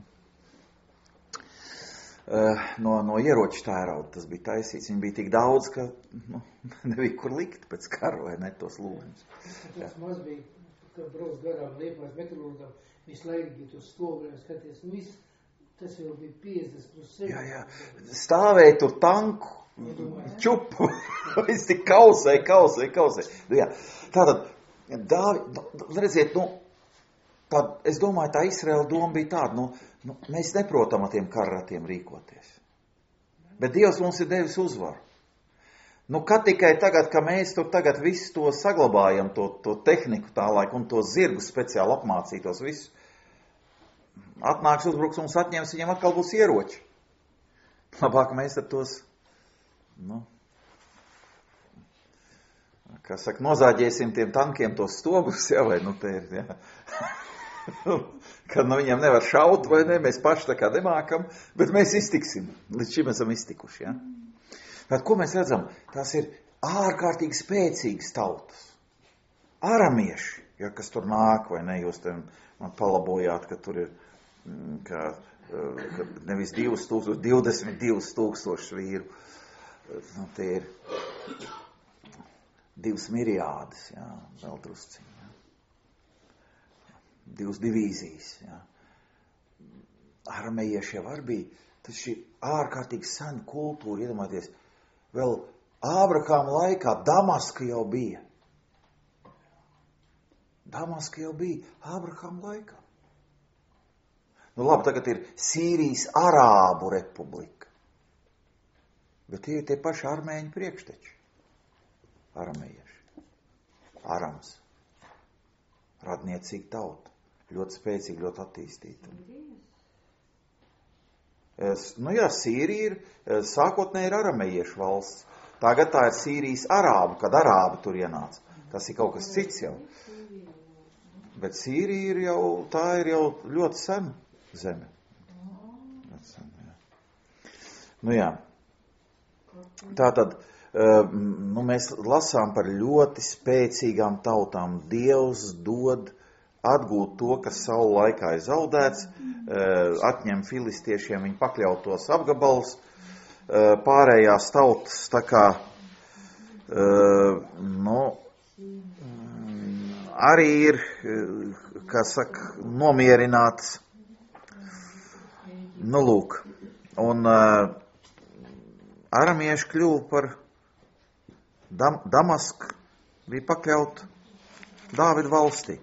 Uh, no, no ieroču tērauda tas bija taisīts. Viņi bija tik daudz, ka nu, nebija kur likt pēc karu, vai ne, tos lūgumus. Tas maz bija. Kad brauc garām Liepājas meteorologam, visu laiku bija tur stoguriem skaties, nu viss, tas jau bija piecdesmit plus sevi. Jā, jā, stāvēja tur tanku, čupu, viss tik kausē, kausē, kausē. Nu, jā, tātad, Dāvi, redziet, nu, tā, es domāju, tā Izraela doma bija tāda, nu, nu, mēs neprotam ar tiem karratiem rīkoties. Bet Dievs mums ir devis uzvaru. Nu, kad tikai tagad, ka mēs tur tagad visu to saglabājam, to, to tehniku tā laika un to zirgu speciāli apmācītos visu, atnāks uzbruks mums atņems, viņam atkal būs ieroči. Labāk mēs ar tos, nu, kā saka, nozāģēsim tiem tankiem tos stogus, jā, vai, nu, te ir, jā. Kad no viņiem nevar šaut, vai ne, mēs paši tā kā nemākam, bet mēs iztiksim. Līdz šim esam iztikuši, jā. Tad, ko mēs redzam? Tās ir ārkārtīgi spēcīgas tautas. Aramieši, ja, kas tur nāk, vai ne, jūs te man palabojāt, ka tur ir, ka nevis divus tūkstošus, divdesmit divus tūkstošus vīru. Nu, tie ir divas miriādes, jā, vēl drusciņi, jā. Divas divīzijas, jā. Aramejieši jau arī bija, tas šī ārkārtīgi sena kultūra, iedomājieties, vēl Ābrahāma laikā Damaska jau bija. Damaska jau bija Ābrahāma laikā. Nu labi, tagad ir Sīrijas Arābu republika. Bet tie ir tie paši armēņu priekšteči. Aramejieši. Arams. Radniecīga tauta. Ļoti spēcīga, ļoti attīstīta. Es, nu jā, Sīrija ir, sākotnēji ir aramejiešu valsts. Tagad tā ir Sīrijas Arābu, kad Arābi tur ienāca. Tas ir kaut kas cits jau. Bet Sīrija ir jau, tā ir jau ļoti sena zeme. Ļoti sena, jā. Nu jā. Tātad, nu, mēs lasām par ļoti spēcīgām tautām. Dievs dod atgūt to, kas savu laikā ir zaudēts, atņem filistiešiem viņu pakļautos apgabals, pārējās tautas tā kā, nu, arī ir, kā saka, nomierināts. Nu, lūk, un aramieši kļuva par Dam, Damasku, bija pakļaut Dāvida valstī.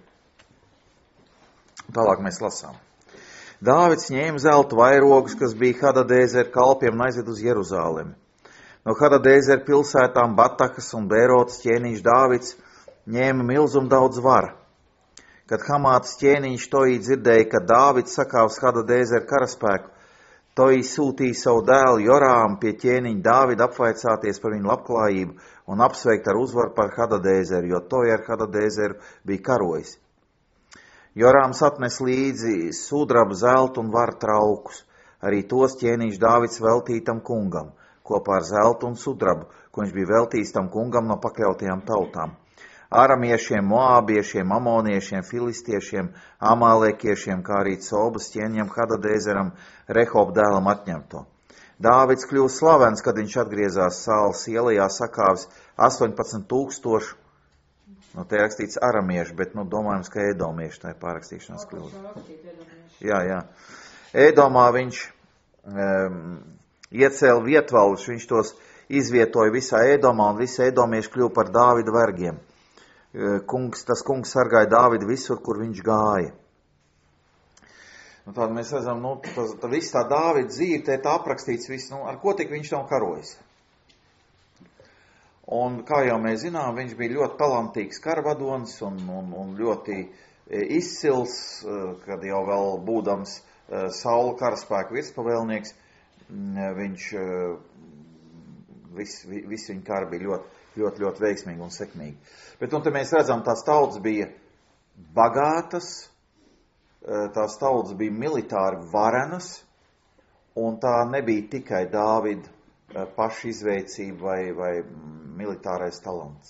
Tālāk mēs lasām. Dāvids ņēma zelta vairogus, kas bija Hadadēzera kalpiem, un aizved uz Jeruzālemi. No Hadadēzera pilsētām Batakas un Bērotas ķēniņš Dāvids ņēma milzumu daudz vara. Kad Hamātas ķēniņš Toji dzirdēja, ka Dāvids sakāvs Hadadēzera karaspēku, Toji sūtīja savu dēlu Jorāmu pie ķēniņa Dāvida apvaicāties par viņu labklājību un apsveikt ar uzvaru par Hadadēzeru, jo Toji ar Hadadēzeru bija karojis. Jorāms atnes līdzi sudraba, zeltu un vara traukus. Arī tos ķēniņš Dāvids veltīja tam kungam, kopā ar zeltu un sudrabu, ko viņš bija veltījis tam kungam no pakļautajām tautām. Aramiešiem, moābiešiem, amoniešiem, filistiešiem, amālēkiešiem, kā arī Cobas ķēniņam Hadadēzeram, Rehob dēlam atņemto. Dāvids kļuva slavens, kad viņš atgriezās Sāles ielajā sakāvis astoņpadsmit tūkstošu. Nu, te rakstīts aramieši, bet, nu, domājams, ka edomieši tā ir pārrakstīšanās kļūda. Jā, jā. Edomā viņš um, iecēla vietvaldus, viņš tos izvietoja visā Edomā, un visi edomieši kļuva par Dāvida vergiem. Kungs, tas kungs sargāja Dāvidu visur, kur viņš gāja. Nu, tāda mēs redzam, nu, tas, tā viss tā Dāvida dzīve, te tā aprakstīts viss, nu, ar ko tik viņš nav karojis. Un, kā jau mēs zinām, viņš bija ļoti talantīgs karavadonis un, un, un ļoti izcils, kad jau vēl būdams Saula karaspēka virspavēlnieks, viņš, viss vis viņa kara bija ļoti, ļoti, ļoti veiksmīgi un sekmīgi. Bet, un te mēs redzam, tās tautas bija bagātas, tās tautas bija militāri varenas, un tā nebija tikai Dāvida paša izveicība vai, vai militārais talants.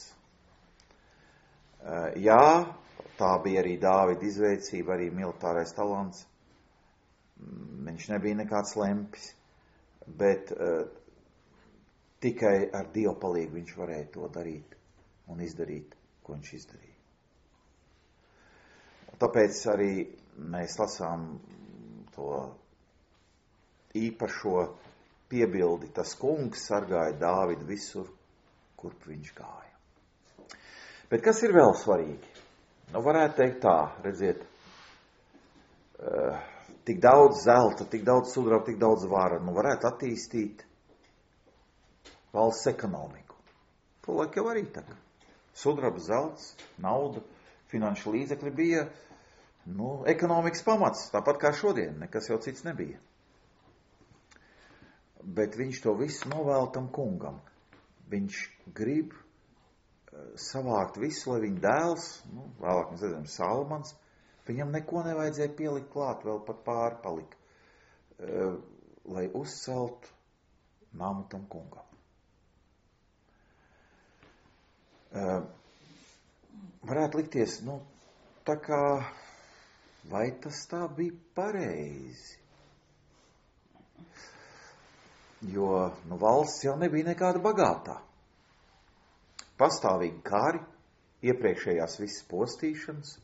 Jā, tā bija arī Dāvida izveicība, arī militārais talants. Viņš nebija nekāds lempis, bet uh, tikai ar Dievu palīgu viņš varēja to darīt un izdarīt, ko viņš izdarīja. Tāpēc arī mēs lasām to īpašo piebildi, tas kungs sargāja Dāvidu visur, kurp viņš gāja. Bet kas ir vēl svarīgi? Nu, varētu teikt tā, redziet, uh, tik daudz zelta, tik daudz sudraba, tik daudz vara, nu varētu attīstīt valsts ekonomiku. Tolaik jau arī tā. Sudraba, zelts, nauda, finanšu līdzekļi bija, nu, ekonomikas pamats, tāpat kā šodien, nekas jau cits nebija. Bet viņš to visu novēl tam kungam. Viņš grib savākt visu, lai viņa dēls, nu, vēlāk mēs redzam, Salmans, viņam neko nevajadzēja pielikt klāt, vēl pat pāri palika, lai uzcelt namu tam kungam. Varētu likties, nu, tā kā, vai tas tā bija pareizi? Jo nu, valsts jau nebija nekāda bagātā. Pastāvīgi kari, iepriekšējās visas postīšanas.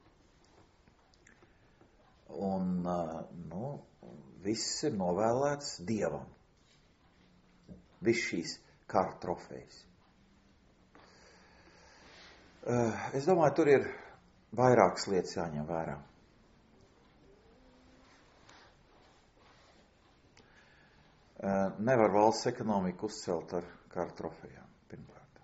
Un, nu, viss ir novēlēts Dievam. Viss šīs kara trofejas. Es domāju, tur ir vairākas lietas jāņem vērā. Nevar valsts ekonomiku uzcelt ar kara trofejām, pirmkārt.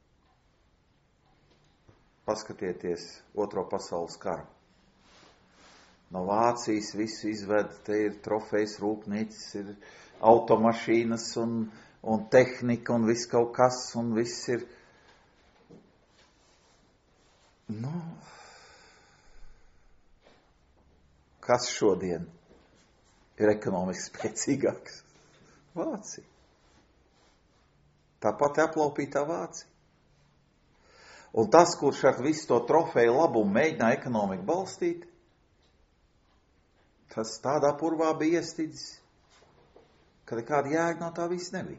Paskatieties Otro pasaules karu. No Vācijas visu izved, te ir trofejas rūpnīcas, ir automašīnas un, un tehnika un viss kaut kas, un viss ir, nu, kas šodien ir ekonomiski spēcīgāks? Vācija. Tāpat aplaupītā Vācija. Un tas, kurš ar visu to trofeju labumu mēģināja ekonomiku balstīt, tas tādā purvā bija iestidzis, ka nekāda jēga no tā viss nebija.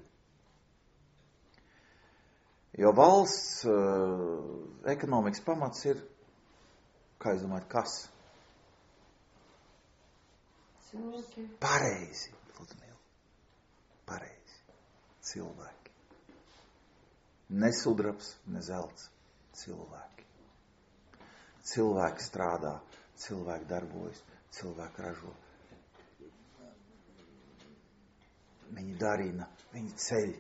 Jo valsts uh, ekonomikas pamats ir, kā jūs domājat, kas? Cilvēki. Pareizi. Pareizi. Cilvēki. Ne sudrabs, ne zelts. Cilvēki. Cilvēki strādā, cilvēki darbojas, cilvēki ražo. Viņi darina, viņi ceļ.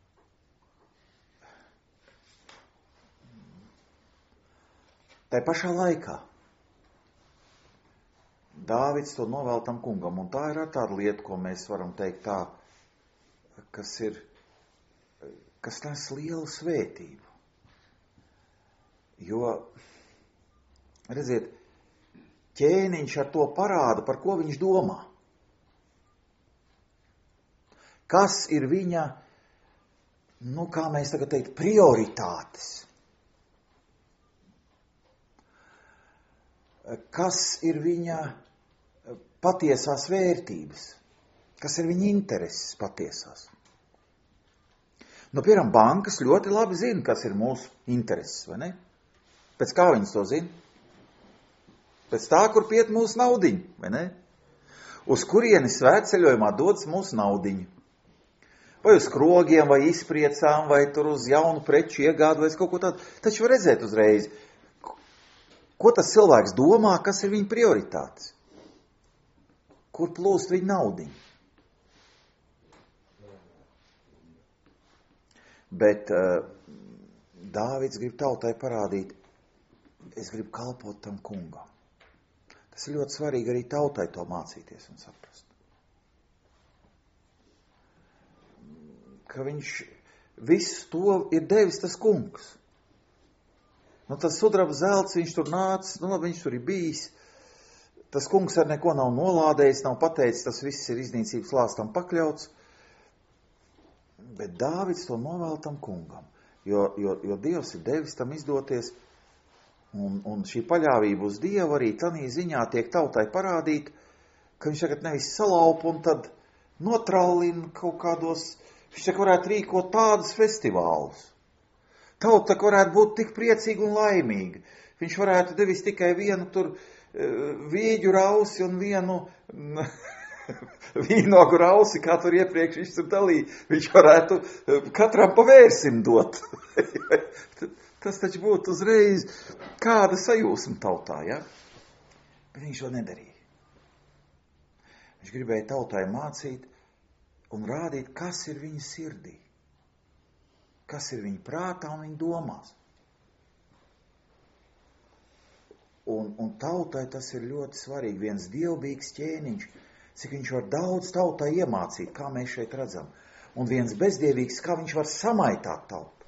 Tai pašā laikā Dāvids to novēl tam kungam, un tā ir tāda lieta, ko mēs varam teikt tā, kas ir, kas nes lielu svētību. Jo, redziet, ķēniņš ar to parāda, par ko viņš domā. Kas ir viņa, nu, kā mēs tagad teikt, prioritātes. Kas ir viņa patiesās vērtības. Kas ir viņa intereses patiesās. Nu, piemēram, bankas ļoti labi zina, kas ir mūsu intereses, vai ne? Pēc kā viņas to zina? Pēc tā, kur piet mūsu naudiņu, vai ne? Uz kurieni svētceļojumā dodas mūsu naudiņu. Vai uz krogiem, vai izpriecām, vai tur uz jaunu preču iegādu, vai kaut ko tādu. Taču var redzēt uzreiz, ko tas cilvēks domā, kas ir viņa prioritātes. Kur plūst viņa naudiņu. Bet uh, Dāvids grib tautai parādīt, es gribu kalpot tam kungam. Tas ir ļoti svarīgi arī tautai to mācīties un saprast. Ka viņš visu to ir devis tas kungs. Nu, tas sudraba zelts, viņš tur nāca, nu, labi, viņš tur ir bijis. Tas kungs ar neko nav nolādējis, nav pateicis, tas viss ir iznīcības lāstam pakļauts. Bet Dāvids to novēl tam kungam, jo, jo, jo Dievs ir devis tam izdoties, un, un šī paļāvība uz Dievu arī tanī ziņā tiek tautai parādīt, ka viņš tagad nevis salaupa un tad notrallina kaut kādos, viņš tagad varētu rīkot tādus festivālus. Tauta varētu būt tik priecīga un laimīga. Viņš varētu devis tikai vienu tur vīģu rausi un vienu vīnogu rausi, kā tur iepriekš viņš tur dalīja. Viņš varētu katram pa vērsim dot. Tas taču būtu uzreiz kāda sajūsma tautā, ja? Bet viņš to nedarīja. Viņš gribēja tautai mācīt un rādīt, kas ir viņa sirdī. Kas ir viņa prātā un viņa domās. Un, un tautai tas ir ļoti svarīgi. Viens dievbijīgs ķēniņš, cik viņš var daudz tautai iemācīt, kā mēs šeit redzam. Un viens bezdievīgs, kā viņš var samaitāt tautu.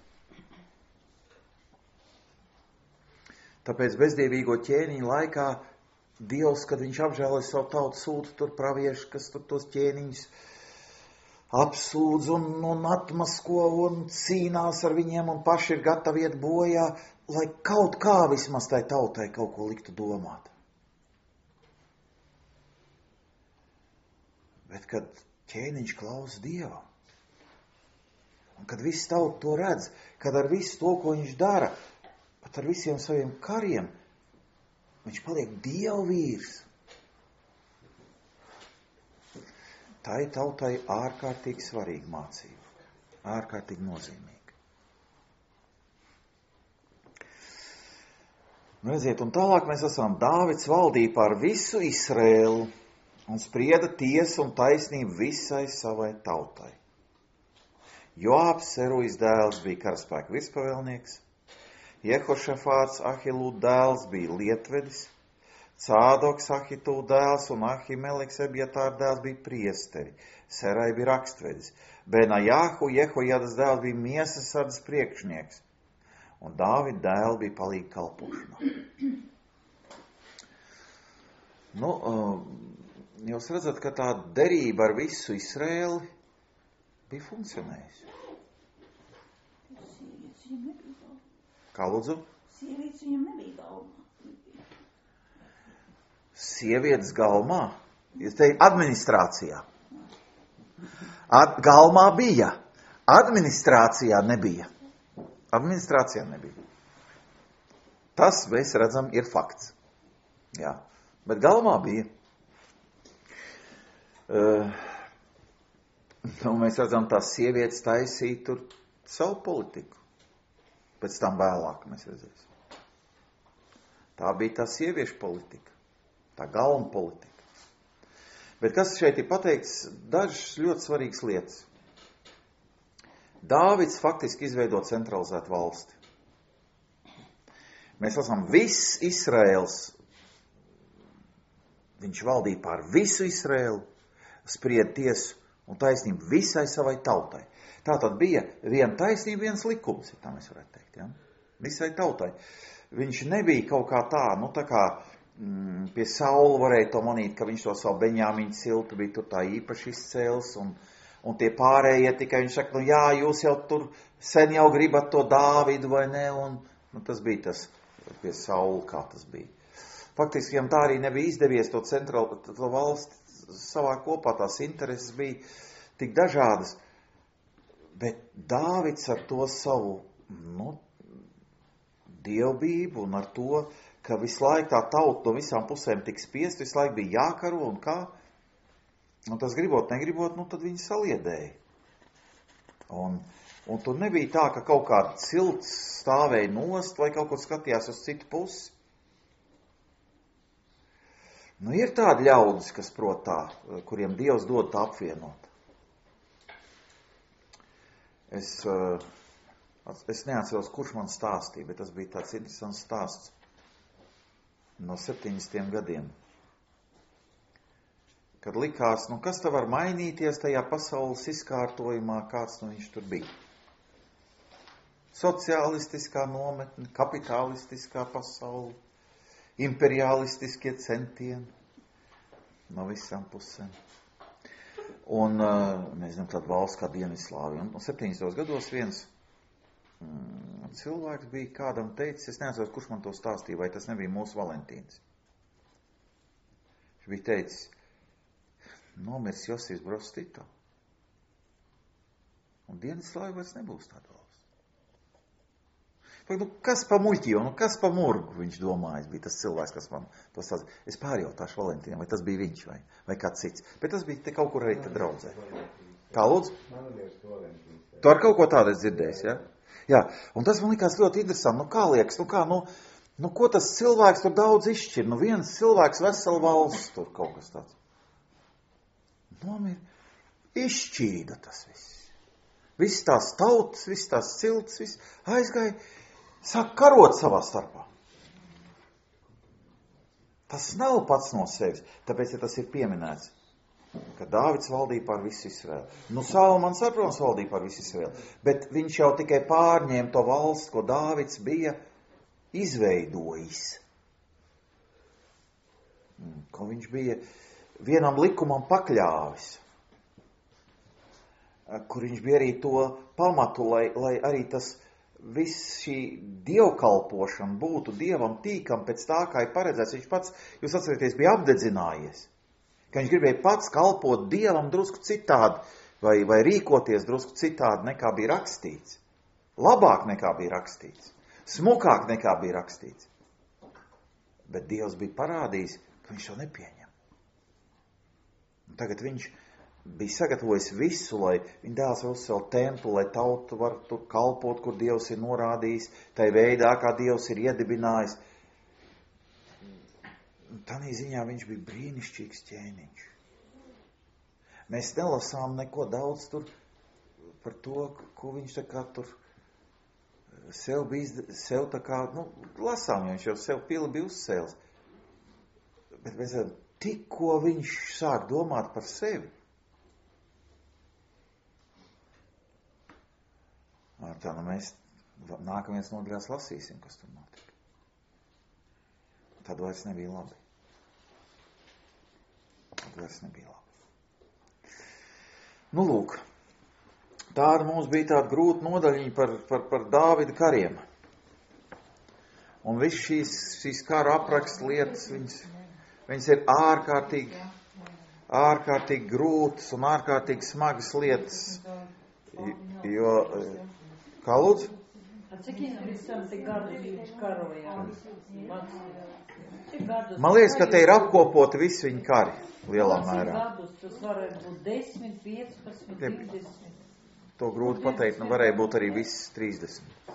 Tāpēc bezdievīgo ķēniņu laikā Dievs, kad viņš apžēloja savu tautu, sūta tur pravieši, kas tur tos ķēniņus apsūdz un, un atmasko un cīnās ar viņiem un paši ir gatavi iet bojā, lai kaut kā vismaz tai tautai kaut ko liktu domāt. Bet, kad ķēniņš klausa Dievam. Un kad viss tauta to redz, kad ar visu to, ko viņš dara, pat ar visiem saviem kariem, viņš paliek Dieva vīrs. Tā ir tautai ārkārtīgi svarīga mācība, ārkārtīgi nozīmīga. Redziet, un tālāk mēs esam, Dāvids valdīja pār visu Izraēlu un sprieda tiesu un taisnību visai savai tautai. Joābs, Serujas dēls, bija karaspēka virspavēlnieks, Jehošafāts, Ahilūd dēls, bija lietvedis, Cādoks, Ahitūd dēls un Ahimeleks, Ebjatāra dēls, bija priesteri, Serai bija rakstvedis, Benajāhu, Jehojadas dēls, bija miesas sardzes priekšnieks, un Dāvida dēli bija palīgi kalpošanā. Nu, jūs redzat, ka tā derība ar visu Izraēli bija funkcionējusi. Kā lūdzu? Sievietes viņam nebija galvā. Sievietes galmā? Jūs teikt, administrācijā. Ad, galmā bija. Administrācijā nebija. Administrācijā nebija. Tas, mēs redzam, ir fakts. Jā. Bet galmā bija. Uh, nu, mēs redzam, tās sievietes taisīja tur savu politiku. Pēc tam vēlāk mēs redzēsim. Tā bija tā sieviešu politika. Tā galma politika. Bet kas šeit ir pateikts? Dažas ļoti svarīgas lietas. Dāvids faktiski izveido centralizētu valsti. Mēs esam viss Izraēls. Viņš valdīja pār visu Izraēlu, spried tiesu un taisnību visai savai tautai. Tā tad bija viena taisnība, viens likums, tā mēs varētu teikt, ja? Visai tautai. Viņš nebija kaut kā tā, nu tā kā mm, pie Saula varēja to manīt, ka viņš to savu Beņāmiņu ciltu bija tur tā īpaši izcēls, un, un tie pārējie tikai viņš saka, nu jā, jūs jau tur sen jau gribat to Dāvidu vai ne, un nu, tas bija tas pie Saula, kā tas bija. Faktiski, viņam tā arī nebija izdevies to centrālu, to valsti savā kopā, tās intereses bija tik dažādas. Bet Dāvids ar to savu nu, dievbību un ar to, ka visu laiku tā tauta no visām pusēm tik spiest, visu laiku bija jākaro un kā. Un tas gribot, negribot, nu tad viņi saliedēja. Un, un tur nebija tā, ka kaut kāda cilts stāvēja nost vai kaut ko skatījās uz citu pusi. Nu ir tādi ļaudis, kas prot tā, kuriem Dievs dod tā apvienot. Es, es neatceros, kurš man stāstīja, bet tas bija tāds interesants stāsts no septiņdesmitiem gadiem. Kad likās, nu kas te var mainīties tajā pasaules izkārtojumā, kāds nu viņš tur bija. Sociālistiskā nometne, kapitalistiskā pasaule, imperialistiskie centieni no visām pusēm. Un, nezinu, tāda valsts kā Dienvidslāvija. Un septiņdesmitos gados viens mm, cilvēks bija kādam teicis, es neatceros, kurš man to stāstīja, vai tas nebija mūsu Valentīns. Viņš bija teicis, nomirs Josifs Broz Tito. Un Dienvidslāvija vairs nebūs tāda valsts. Nu, kas pa muļķīju, nu kas pa murgu, viņš domāja, bija tas cilvēks, kas man to stāstīja. Es pārjautāšu Valentīnam, vai tas bija viņš vai, vai kāds cits. Bet tas bija te kaut kur arī te draudzē. Kā lūdzu? Tu ar kaut ko tādu esi dzirdējis, ja? Jā, un tas man likās ļoti interesanti. Nu kā liekas, nu kā, nu, nu ko tas cilvēks tur daudz izšķir? Nu viens cilvēks vesela valsts tur kaut kas tāds. Nomir, izšķīda tas viss. Viss tās tautas, viss tās cilts, viss aizgāja. Sāk karot savā starpā. Tas nav pats no sevis. Tāpēc, ja tas ir pieminēts, ka Dāvids valdīja pār visu Izraēlu. Nu, Salmans, protams, valdīja pār visu Izraēlu. Bet viņš jau tikai pārņēma to valsts, ko Dāvids bija izveidojis. Ko viņš bija vienam likumam pakļāvis. Kur viņš bija arī to pamatu, lai, lai arī tas viss šī dievkalpošana būtu Dievam tīkam pēc tā, kā ir paredzēts. Viņš pats, jūs atcerieties, bija apdedzinājies. ka viņš gribēja pats kalpot Dievam drusku citādi, vai, vai rīkoties drusku citādi nekā bija rakstīts. Labāk nekā bija rakstīts. Smukāk nekā bija rakstīts. Bet Dievs bija parādījis, ka viņš to nepieņem. Un tagad viņš bija sagatavojis visu, lai viņa dēls var uzcelt templi, lai tauta var tur kalpot, kur Dievs ir norādījis, tai veidā, kā Dievs ir iedibinājis. Tanī ziņā viņš bija brīnišķīgs ķēniņš. Mēs nelasām neko daudz tur par to, ko viņš tā kā tur sev bija, sev tā kā, nu, lasām, jo viņš jau sev pili bija uzcēlis. Bet mēs zinām, tikko viņš sāk domāt par sevi. Ar tā, nu mēs nākamajās nodaļās lasīsim, kas tur notika. Tad vairs nebija labi. Tad vairs nebija labi. Nu, lūk. Tāda mums bija tāda grūta nodaļiņa par, par, par Dāvida kariem. Un viss šīs, šīs kara apraksta lietas, viņas, viņas ir ārkārtīgi, ārkārtīgi grūtas un ārkārtīgi smagas lietas. Jo, kā lūdzu? Cik visam tik gadu viņš karojām? Man liekas, ka te ir apkopoti visi viņa kari lielā mērā. Gadus tas varētu būt desmit, piecpadsmit, divdesmit. To grūti pateikt, nu varēja būt arī viss trīsdesmit.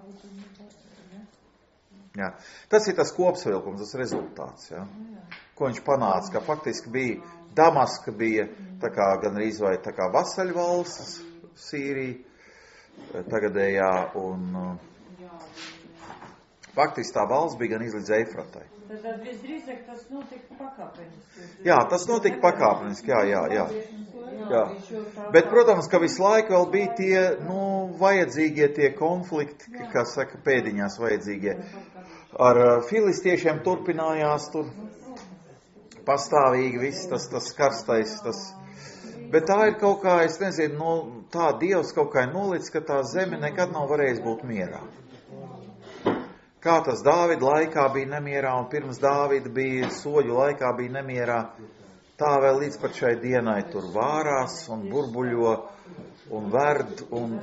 Jā. Tas ir tas kopsavilkums, tas rezultāts, jā. Ko viņš panāca, ka faktiski bija Damaska bija tā kā gan arī vai tā kā vasaļvalsts, Sīrija, tagadējā, un faktiski tā valsts bija gan izlīdz Eifratai. Tad visdrīzāk tas notika pakāpeniski. Jā, tas notika pakāpeniski, jā, jā, jā. jā. Bet, protams, ka visu laiku vēl bija tie, nu, vajadzīgie tie konflikti, kā saka, pēdiņās vajadzīgie. Ar filistiešiem turpinājās tur pastāvīgi viss tas, tas karstais, tas. Bet tā ir kaut kā, es nezinu, no, tā Dievs kaut kā ir nolicis, ka tā zeme nekad nav varējis būt mierā. Kā tas Dāvida laikā bija nemierā un pirms Dāvida bija soļu laikā bija nemierā, tā vēl līdz pat šai dienai tur vārās un burbuļo un verd un,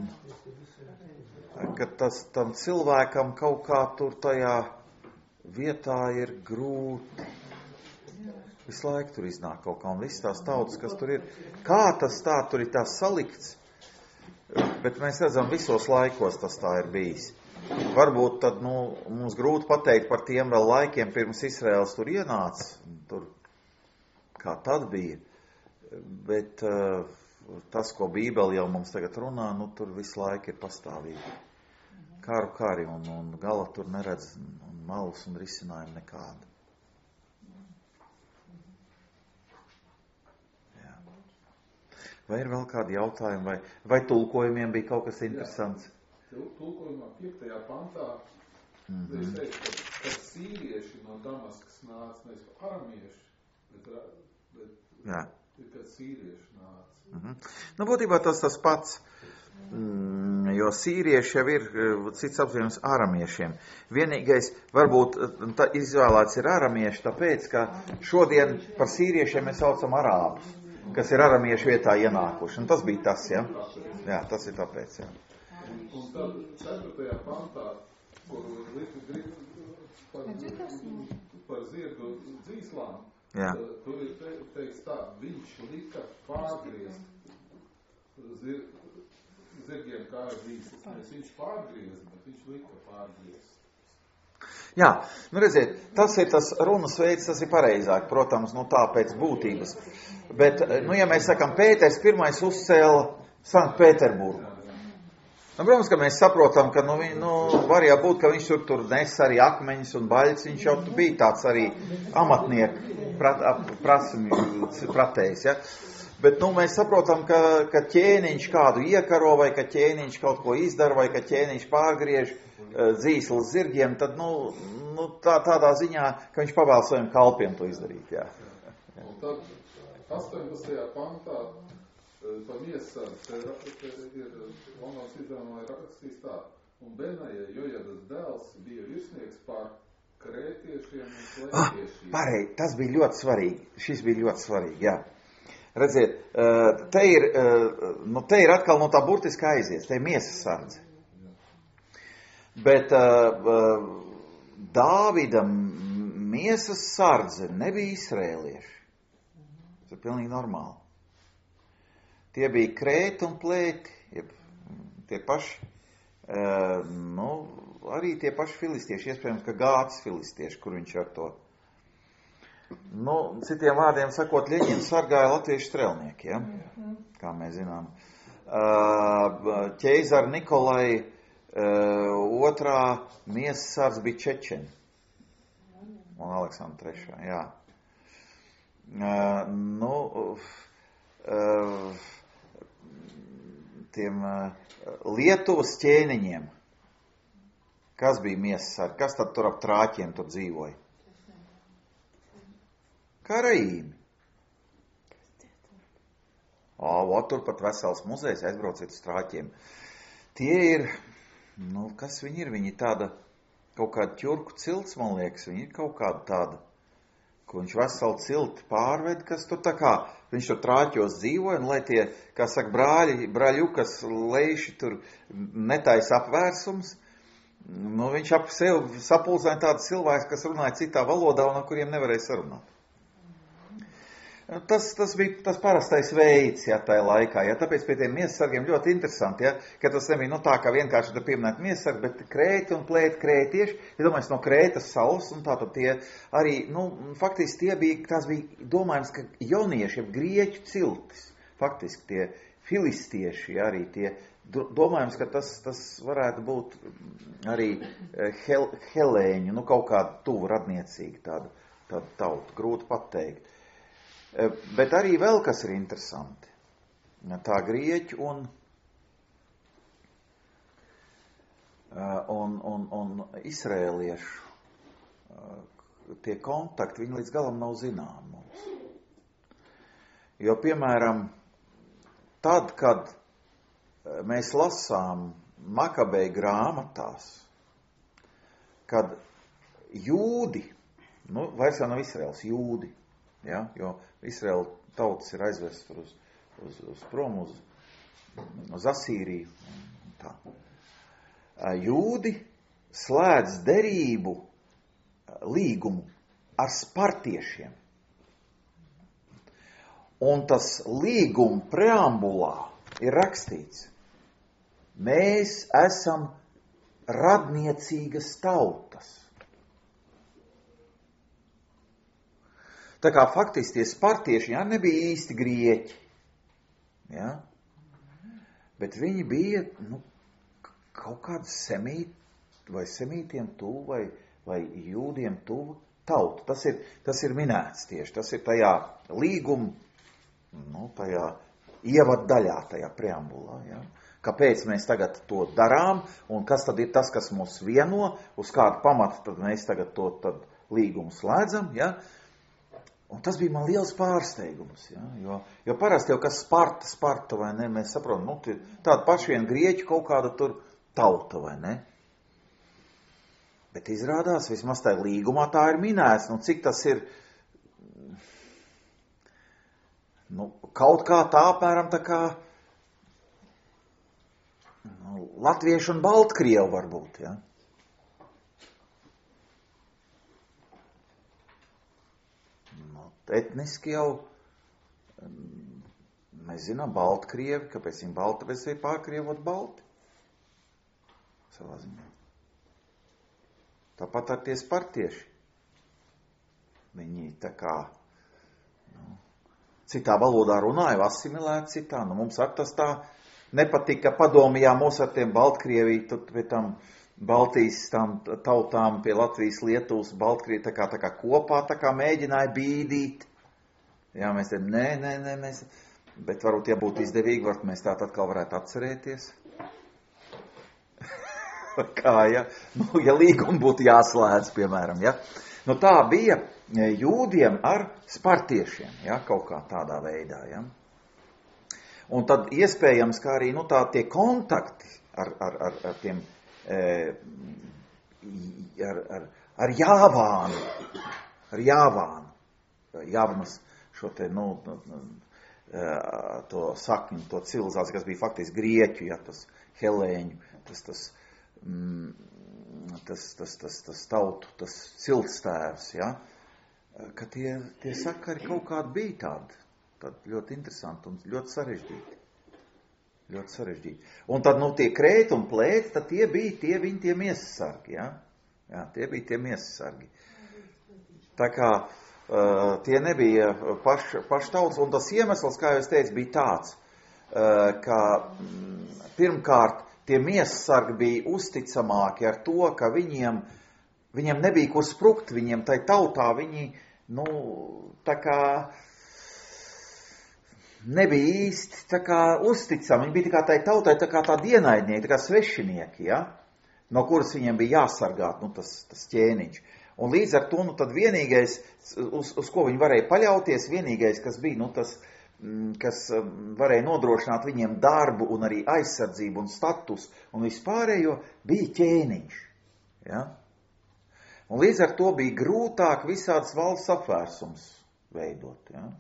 un ka tas tam cilvēkam kaut kā tur tajā vietā ir grūti. Visu laiku tur iznāk kaut kā un viss tās tautas, kas tur ir. Kā tas tā tur ir tā salikts? Bet mēs redzam, visos laikos tas tā ir bijis. Varbūt tad, nu, mums grūti pateikt par tiem vēl laikiem, pirms Izraels tur ienāca, tur, kā tad bija, bet uh, tas, ko Bībeli jau mums tagad runā, nu, tur visu laiku ir pastāvīgi. Kāru kari un, un gala tur neredz un malus un risinājumu nekādu. Jā. Vai ir vēl kādi jautājumi, vai, vai tulkojumiem bija kaut kas interesants? Tulkojumā piektajā pantā mm-hmm. es teicu, ka, ka sīrieši no Damaskas nāca, nevis aramieši, bet, bet, bet sīrieši nāca. Mm-hmm. Nu, būtībā tas tas pats, mm, jo sīrieši jau ir cits apzīmējums aramiešiem. Vienīgais, varbūt tā izvēlēts ir aramieši, tāpēc, ka šodien par sīriešiem mēs saucam arābus, kas ir aramiešu vietā ienākuši. Un tas bija tas, ja? Jā, tas ir tāpēc, jā. Un tad ceturtajā pantā, kur grib par, par zirgu dzīslām, tur ir te, teiks tā, viņš lika pārgriezt zir, zirgiem kā dzīslas. Mēs viņš pārgriezt, bet viņš lika pārgriezt. Jā, nu redziet, tas ir tas runas veids, tas ir pareizāk, protams, nu tā pēc būtības. Bet, nu ja mēs sakam, Pēters pirmais uzcēla Sankt-Pēterburgu. Nu, protams, ka mēs saprotam, ka nu, nu, var jau būt, ka viņš tur, tur nes arī akmeņus un baļus, viņš jau bija tāds arī amatnieku prat, prasmi, pratējs, ja. Bet, nu, mēs saprotam, ka, ka ķēniņš kādu iekaro, vai ka ķēniņš kaut ko izdara, vai ka ķēniņš pārgriež uh, dzīslas zirgiem, tad, nu, nu tā, tādā ziņā, ka viņš pavēl saviem kalpiem to izdarīt, jā. Un tad astoņpadsmitajā pantā pa miesardz, te ir Londonas izdevumā rakstīs tā, un Benaja, Jojadas dēls, bija virsnieks pār krētiešiem un Oh, klētiešiem. pareizi, tas bija ļoti svarīgi. Šis bija ļoti svarīgi, jā. Redziet, te ir, nu, te ir atkal no tā burtiski aizies, te ir miesas sardze. Bet Dāvida miesas sardze nebija izrēlieši. Tas ir pilnīgi normāli. Tie bija krēti un plēti, jeb, tie paši, nu, arī tie paši filistieši, iespējams, ka Gāts filistieši, kur viņš ar to, nu, citiem vārdiem sakot, Ļeņins sargāja latviešu strelnieki, ja? Kā mēs zinām. Ķeizara Nikolai otrā miesas sards bija Čečeni un Aleksandra trešā, jā. Nu, tiem Lietuvas ķēniņiem, kas bija miesas sargi, kas tad tur ap trāķiem tur dzīvoja? Karaīmi. O, o, tur pat vesels muzejs, aizbrauciet uz trāķiem. Tie ir, nu, kas viņi ir? Viņi tāda, kaut kāda ķurku cilts, man liekas, viņi ir kaut kāda tāda, ko viņš veselu cilti pārved, kas tur tā kā, viņš tur trāķos dzīvoja, un lai tie, kā saka, brāļi, brāļukas leiši tur netais apvērsums, nu, viņš ap sevi sapulzēja tādu cilvēku, kas runāja citā valodā, un ar kuriem nevarēja sarunāt. Tas, tas bija tas parastais veids, ja, tajā laikā, ja, tāpēc pie tiem miesasargiem ļoti interesanti, ja, ka tas nebija, nu, tā kā vienkārši te pieminēt miesasargi, bet krēti un plēti krētieši, ja domājas no Krētas salas, un tātad tie arī, nu, faktiski tie bija, tās bija domājams, ka jaunieši, ja grieķu ciltis, faktiski tie filistieši, ja, arī tie, domājams, ka tas, tas varētu būt arī hel, helēņu, nu, kaut kāda tuvu radniecīga tāda, tāda tauta, grūti pateikt. Bet arī vēl kas ir interesanti. Tā grieķu un, un, un, un izrēliešu tie kontakti, viņi līdz galam nav zinām mums. Jo, piemēram, tad, kad mēs lasām Makabeju grāmatās, kad jūdi, nu, vairs jau nav Izraels, jūdi, ja, jo Izraela tautas ir aizvests uz, uz, uz prom, uz, uz Asīriju. Tā. Jūdi slēdz derību līgumu ar spartiešiem. Un tas līguma preambulā ir rakstīts: mēs esam radniecīgas tautas. Tā kā faktiski tie spartieši, jā, nebija īsti grieķi, jā, bet viņi bija, nu, kaut kāda semīt, vai semītiem tuvu, vai, vai jūdiem tuvu tautu. Tas ir, tas ir minēts tieši, tas ir tajā līguma, nu, tajā ievad daļā, tajā preambulā, jā. Kāpēc mēs tagad to darām, un kas tad ir tas, kas mūs vieno, uz kādu pamatu tad mēs tagad to tad līgumu slēdzam, jā. Un tas bija man liels pārsteigums, ja? jo, jo parasti jau kas Sparta, Sparta, vai ne, mēs saprotam, nu, tāda paši vien grieķi kaut kāda tur tauta, vai ne? Bet izrādās, vismaz tā līgumā tā ir minēts, nu, cik tas ir, nu, kaut kā tā, apmēram tā kā, nu, latvieši un baltkrievi varbūt, ja? Etniski jau, mēs zinām, baltkrievi, kāpēc viņi balti, bet viņi pārkrievot balti. Savā ziņā. Tāpat ar tie spartieši. Viņi tā kā, nu, citā valodā runāja, asimilēt citā. Nu, mums ar tas tā nepatika padomījā mūs ar tiem baltkrievi, tad pie tam Baltijas tam tautām pie Latvijas, Lietuvas, Baltkrievi tā kā, tā kā kopā, tā kā mēģināja bīdīt. Jā, mēs tiem, nē, nē, nē, mēs, bet varbūt, ja būtu izdevīgi, varbūt mēs tā atkal varētu atcerēties. Kā, ja, nu, ja līgumi būtu jāslēdz, piemēram, ja. Nu, tā bija jūdiem ar spartiešiem, ja, kaut kā tādā veidā, ja. Un tad iespējams, kā arī, nu, tā tie kontakti ar, ar, ar, ar tiem, Ar, ar, ar Jāvānu, ar Jāvānu, Jāvanas šo te, nu, to sakņu, to civilizāciju, kas bija faktiski grieķu, ja, tas helēņu, tas, tas, mm, tas, tas, tas, tas tautu, tas ciltstēvs, ja, ka tie, tie sakari kaut kādi bija tādi, tādi ļoti interesanti un ļoti sarežģīti. Ļoti sarežģīti. Un tad, nu, tie krēti un plēti, tad tie bija tie viņi tie miesasargi, ja? Jā, tie bija tie miesasargi. Tā kā uh, tie nebija paš, paštauts, un tas iemesls, kā jau es teicu, bija tāds, uh, ka mm, pirmkārt tie miesasargi bija uzticamāki ar to, ka viņiem, viņiem nebija kur sprukt, viņiem tai tautā viņi, nu, tā kā nebija īsti tā kā uzticami, viņi bija tā kā tai tautai, tā kā tādi ienaidnieki, tā kā svešinieki, ja? No kuras viņiem bija jāsargāt, nu, tas, tas ķēniņš. Un līdz ar to, nu, tad vienīgais, uz, uz ko viņi varēja paļauties, vienīgais, kas bija, nu, tas, kas varēja nodrošināt viņiem darbu un arī aizsardzību un status un vispārējo, bija ķēniņš, ja? Un līdz ar to bija grūtāk visādas valsts apvērsums veidot, ja?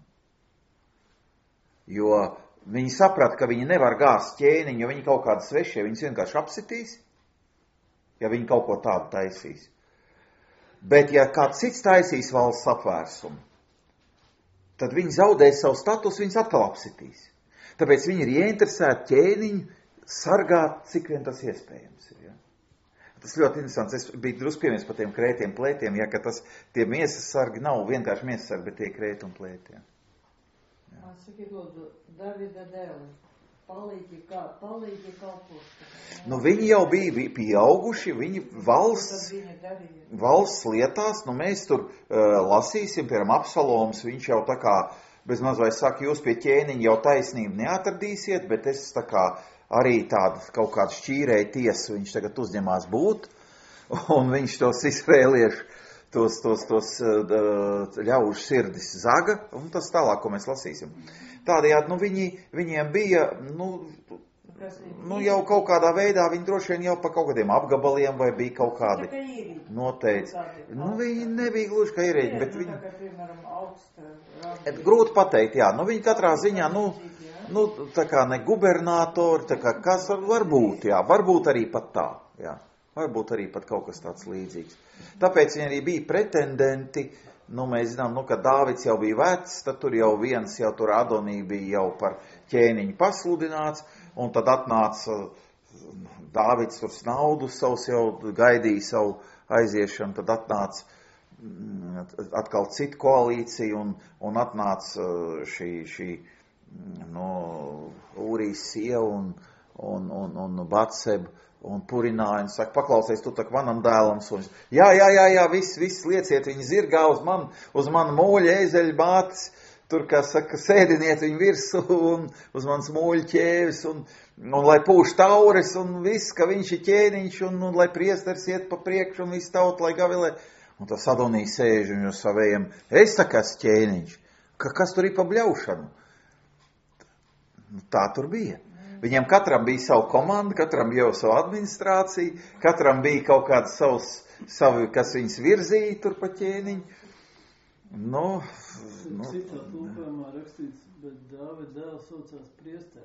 Jo viņi saprata, ka viņi nevar gāzt ķēniņu, jo viņi kaut kādi svešie, viņus vienkārši apsitīs, ja viņi kaut ko tādu taisīs. Bet ja kāds cits taisīs valsts apvērsumu, tad viņi zaudēs savu statusu, viņus atkal apsitīs. Tāpēc viņi ir ieinteresēti ķēniņu sargāt, cik vien tas iespējams ir. Ja? Tas ļoti interesants. Es biju drusku piemies par tiem krētiem plētiem, ja, ka tas, tie miesas sargi nav vienkārši miesas sargi, bet tie krēti un plēti. Ja. Sakiet, lūdzu, Davida dēli, palīgi kā, palīgi kalpošana. Nu, viņi jau bija pieauguši, viņi valsts, valsts lietās, nu, mēs tur uh, lasīsim, piemēram, Absaloms, viņš jau tā kā, bez maz vai saka, jūs pie ķēniņa jau taisnību neatradīsiet, bet es tā kā arī tādu kaut kādu šķīrēju tiesu viņš tagad uzņemās būt, un viņš tos izrēliešu, tos, tos, tos ļaužu sirdis zaga, un tas tālāk, ko mēs lasīsim. Tādējādi, nu, viņi, viņiem bija, nu, nu, jau kaut kādā veidā, viņi droši vien jau pa kaut kādiem apgabaliem, vai bija kaut kādi noteikti. Nu, viņi nebija gluži kā ierēģi, bet viņi... Grūti pateikt, jā, nu, viņi katrā ziņā, nu, nu, tā kā ne gubernātori, tā kā kas var būt, jā, varbūt arī pat tā, jā. Varbūt arī pat kaut kas tāds līdzīgs. Tāpēc viņi arī bija pretendenti, nu mēs zinām, nu, ka Dāvids jau bija vecs, tad tur jau viens, jau tur Adonī bija jau par ķēniņu pasludināts, un tad atnāca Dāvids tur naudu savus jau gaidīja savu aiziešanu, tad atnāca atkal cita koalīcija, un, un atnāca šī, šī no Ūrijas sieva un, un, un, un Batseba, un purināja, un saka, paklausies, tu tak manam dēlam, un jā, jā, jā, jā, viss, viss lieciet viņu zirgā uz man, uz manu mūļa ēzeļu bātis, tur, kā saka, sēdiniet viņu virsu, un uz manas mūļa ķēvis, un, un lai pūš taures, un viss, ka viņš ir ķēniņš, un, un lai priesters iet pa priekšu, un viss tauta, lai gavilē, un tas Adonī sēž, un jūs savējiem, es sakas ķēniņš, ka kas tur ir pa bļaušanu? Tā tur bija. Viņiem katram bija savu komandu, katram bija savu administrāciju, katram bija kaut kāds savs, savi, kas viņus virzīja tur pa ķēniņu. Nu, nu. Citā tulkojumā rakstīts, bet Dāvida dēls saucās priesteri.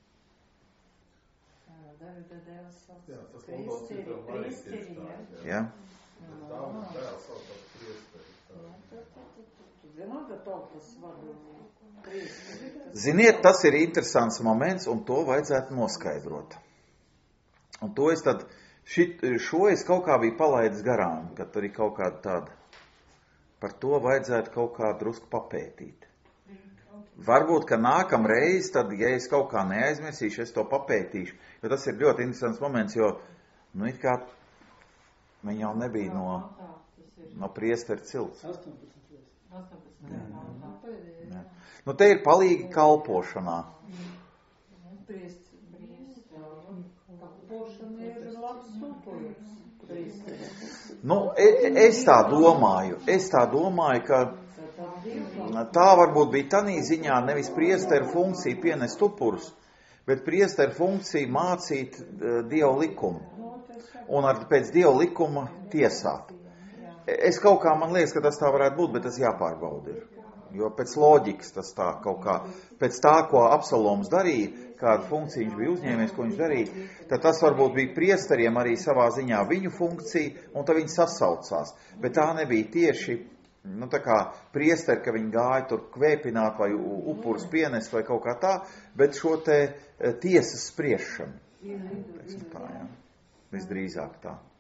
Dāvida dēls Jā, tas saucās priesteri, priesteri, jā. Jā. Dāvida dēls saucās priesteri. Tu zināt, ka tautas vadu priesteri. Ziniet, tas ir interesants moments, un to vajadzētu noskaidrot. Un to es tad, šit, šo es kaut kā biju palaidis garām, kad tur ir kaut kāda tāda, par to vajadzētu kaut kā drusku papētīt. Varbūt, ka nākamreiz, tad, ja es kaut kā neaizmirsīšu, es to papētīšu, jo tas ir ļoti interesants moments, jo, nu, it kā viņi jau nebija no, no priesteri cilts. Jā. Nu, te ir palīgi kalpošanā. Nu, es tā domāju, es tā domāju, ka tā varbūt bija tanī ziņā nevis priesteru funkcija pienest upurus, bet priesteru funkcija mācīt Dievu likumu un ar pēc Dievu likuma tiesāt. Es kaut kā, man liekas, ka tas tā varētu būt, bet tas jāpārbauda ir. Jo pēc loģikas tas tā kaut kā, pēc tā, ko Absaloms darīja, kādu funkciju viņš bija uzņēmies, ko viņš darīja, tad tas varbūt bija priesteriem arī savā ziņā viņu funkcija, un tad viņi sasaucās. Bet tā nebija tieši, nu tā kā priesteri, ka viņi gāja tur kvēpināt vai upurus pienest vai kaut kā tā, bet šo te tiesas spriešanu. Tā, jā. Visdrīzāk tā.